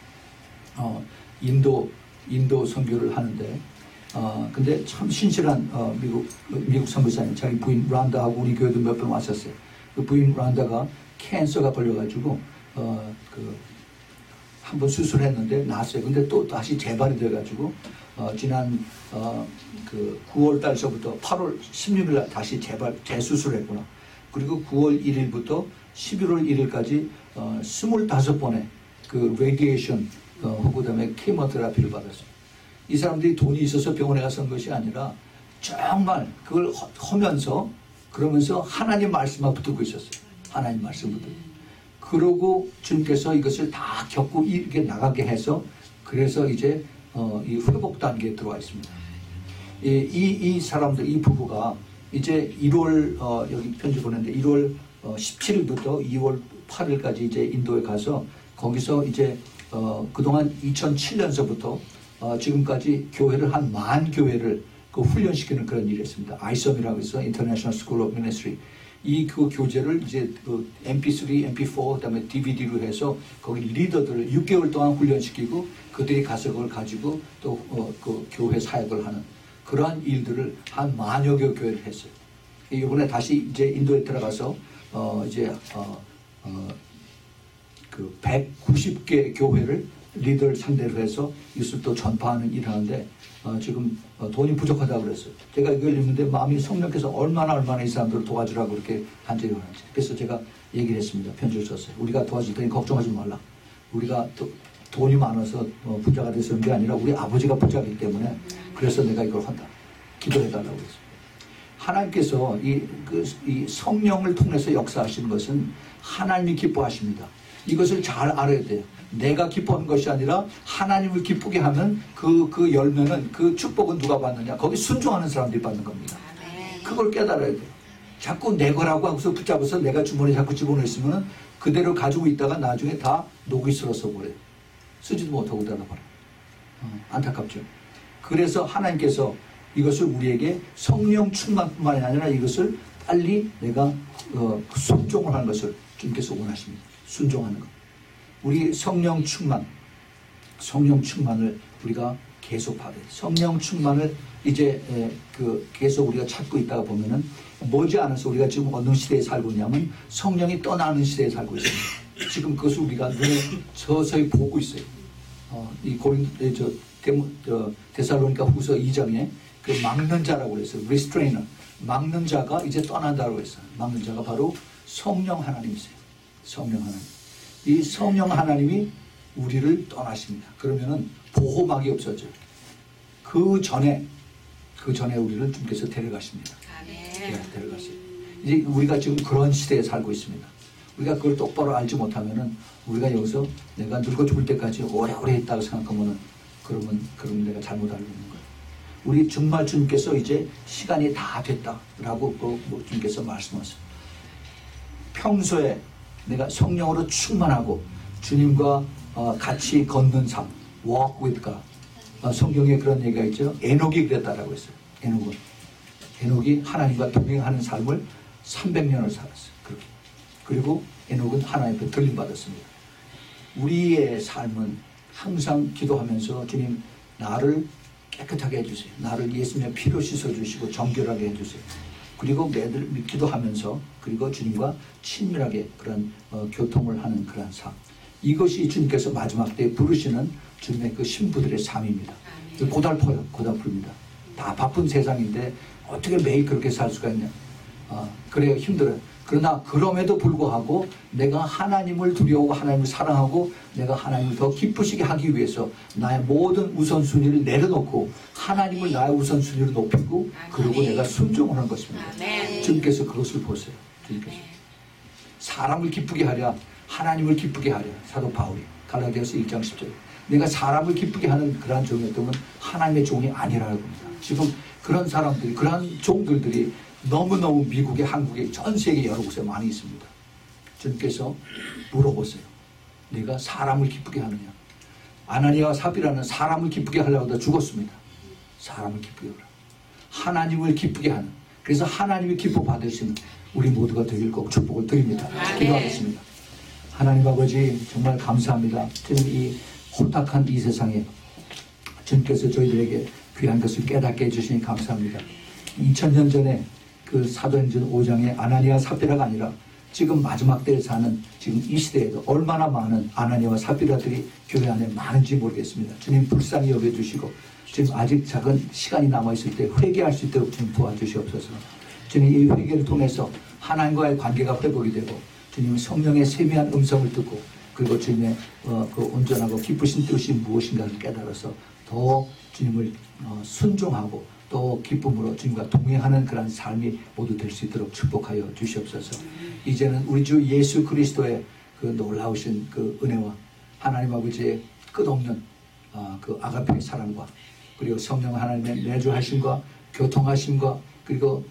Speaker 1: 어, 인도 인도 선교를 하는데 어, 근데 참 신실한 어, 미국 미국 선교사님, 자기 부인 란다하고 우리 교회도 몇 번 왔었어요. 그 부인 란다가 캔서가 걸려가지고 어, 그 한번 수술했는데 나았어요. 근데 또 다시 재발이 돼가지고 어, 지난 어, 그 구월 달서부터 팔월 십육일 날 다시 재발 재수술했구나. 그리고 구월 일일부터 십일월 일일까지 어, 스물다섯 번의 그 레디에이션 어, 그다음에 케모테라피를 받았어요. 이 사람들이 돈이 있어서 병원에 가서 한 것이 아니라 정말 그걸 하면서 그러면서 하나님 말씀만 붙들고 있었어요. 하나님 말씀 붙들고. 그러고 주님께서 이것을 다 겪고 이렇게 나가게 해서 그래서 이제 어, 이 회복 단계에 들어와 있습니다. 이, 이, 이 사람들, 이 부부가 이제 일월 어, 여기 편지 보냈는데 일월 어, 십칠일부터 이월 팔일까지 이제 인도에 가서 거기서 이제 어, 그동안 이천칠년서부터 어, 지금까지 교회를 한 만 교회를 그 훈련시키는 그런 일을 했습니다. 아이섬이라고 해서 International School of Ministry. 이 그 교재를 이제 그 엠피쓰리, 엠피포, 그다음에 디비디로 해서 거기 리더들을 육 개월 동안 훈련시키고 그들이 가서 그걸 가지고 또 어, 그 교회 사역을 하는 그러한 일들을 한 만여 개 교회를 했어요. 이번에 다시 이제 인도에 들어가서 어, 이제 어, 어, 그 백구십 개 교회를 리더를 상대로 해서 이것을 또 전파하는 일을 하는데 어, 지금 어, 돈이 부족하다고 그랬어요. 제가 이걸 읽는데 마음이 성령께서 얼마나 얼마나 이 사람들을 도와주라고 그렇게 간절히 원하는지. 그래서 제가 얘기를 했습니다. 편지를 썼어요. 우리가 도와줄 테니 걱정하지 말라. 우리가 도, 돈이 많아서 어, 부자가 돼서 그런 게 아니라 우리 아버지가 부자이기 때문에 그래서 내가 이걸 한다. 기도해달라고 했습니다. 하나님께서 이, 그, 이 성령을 통해서 역사하시는 것은 하나님이 기뻐하십니다. 이것을 잘 알아야 돼요. 내가 기뻐하는 것이 아니라 하나님을 기쁘게 하면 그, 그 열매는, 그 축복은 누가 받느냐? 거기 순종하는 사람들이 받는 겁니다. 그걸 깨달아야 돼요. 자꾸 내 거라고 하고서 붙잡아서 내가 주머니에 자꾸 집어넣으시면 그대로 가지고 있다가 나중에 다 녹이 슬어서 버려요. 쓰지도 못하고 닫아버려요. 어, 안타깝죠. 그래서 하나님께서 이것을 우리에게 성령 충만뿐만이 아니라 이것을 빨리 내가 어, 순종을 하는 것을 주님께서 원하십니다. 순종하는 것. 우리 성령 충만, 성령 충만을 우리가 계속 받아야 돼. 성령 충만을 이제 에, 그 계속 우리가 찾고 있다가 보면은 머지않아서 우리가 지금 어느 시대에 살고 있냐면 성령이 떠나는 시대에 살고 있습니다. 지금 그것을 우리가 눈에 서서히 보고 있어요. 어, 이 고린 저, 데모, 저 데살로니가 후서 이 장에 그 막는 자라고 그랬어요. restrainer. 막는 자가 이제 떠난다고 했어요. 막는 자가 바로 성령 하나님이세요. 성령 하나님. 이 성령 하나님이 우리를 떠나십니다. 그러면은 보호막이 없어져요. 그 전에, 그 전에 우리를 주님께서 데려가십니다. 네, 데려가세요. 이제 우리가 지금 그런 시대에 살고 있습니다. 우리가 그걸 똑바로 알지 못하면은 우리가 여기서 내가 늙어 죽을 때까지 오래오래 있다고 생각하면은 그러면, 그러면 내가 잘못 알고 있는 거예요. 우리 정말 주님께서 이제 시간이 다 됐다라고 그 주님께서 말씀하세요. 평소에 내가 성령으로 충만하고 주님과 어, 같이 걷는 삶, walk with God. 어, 성경에 그런 얘기가 있죠. 에녹이 그랬다라고 했어요. 에녹은. 에녹이 하나님과 동행하는 삶을 삼백 년을 살았어요. 그렇게. 그리고 에녹은 하나님께 들림받았습니다. 우리의 삶은 항상 기도하면서 주님 나를 깨끗하게 해주세요. 나를 예수님의 피로 씻어주시고 정결하게 해주세요. 그리고 매일 기도하면서 그리고 주님과 친밀하게 그런 어, 교통을 하는 그런 삶. 이것이 주님께서 마지막 때에 부르시는 주님의 그 신부들의 삶입니다. 고달퍼요. 고달픕니다. 다 바쁜 세상인데 어떻게 매일 그렇게 살 수가 있냐. 어, 그래요. 힘들어요. 그러나 그럼에도 불구하고 내가 하나님을 두려워하고 하나님을 사랑하고 내가 하나님을 더 기쁘시게 하기 위해서 나의 모든 우선순위를 내려놓고 하나님을 나의 우선순위로 높이고 그리고 내가 순종을 하는 것입니다. 주님께서 그것을 보세요. 주님께서. 사람을 기쁘게 하랴 하나님을 기쁘게 하랴. 사도 바울이 갈라디아서 일 장 십 절. 내가 사람을 기쁘게 하는 그러한 종이었다면 하나님의 종이 아니라고 합니다. 지금 그런 사람들이 그런 종들들이 너무너무 미국에 한국에 전 세계 여러 곳에 많이 있습니다. 주님께서 물어보세요. 내가 사람을 기쁘게 하느냐. 아나니아와 삽비라는 사람을 기쁘게 하려고 다 죽었습니다. 사람을 기쁘게 하라. 하나님을 기쁘게 하는. 그래서 하나님이 기뻐 받으시는 우리 모두가 되길 꼭 축복을 드립니다. 기도하겠습니다. 하나님 아버지 정말 감사합니다. 지금 이 혼탁한 이 세상에 주님께서 저희들에게 귀한 것을 깨닫게 해주시니 감사합니다. 이천 년 전에 그 사도행전 오 장의 아나니아 삽비라가 아니라 지금 마지막 때에 사는 지금 이 시대에도 얼마나 많은 아나니아와 삽비라들이 교회 안에 많은지 모르겠습니다. 주님 불쌍히 여겨주시고 지금 아직 작은 시간이 남아있을 때 회개할 수 있도록 주님 도와주시옵소서. 주님 이 회개를 통해서 하나님과의 관계가 회복이 되고 주님 성령의 세미한 음성을 듣고 그리고 주님의 어, 그 온전하고 기쁘신 뜻이 무엇인가를 깨달아서 더 주님을 어, 순종하고 또 기쁨으로 주님과 동행하는 그런 삶이 모두 될 수 있도록 축복하여 주시옵소서. 이제는 우리 주 예수 그리스도의 그 놀라우신 그 은혜와 하나님 아버지의 끝없는 어, 그 아가페의 사랑과 그리고 성령 하나님의 내주하심과 교통하심과 그리고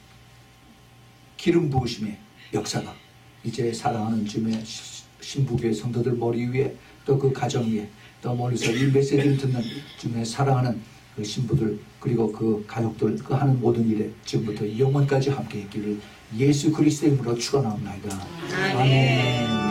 Speaker 1: 기름 부으심의 역사가 이제 사랑하는 주님의 신부교회 성도들 머리 위에 또 그 가정 위에 또 멀리서 이 메시지를 듣는 주님의 사랑하는 그 신부들 그리고 그 가족들 그 하는 모든 일에 지금부터 영원까지 함께 있기를 예수 그리스도의 이름으로 축원하옵나이다. 아멘.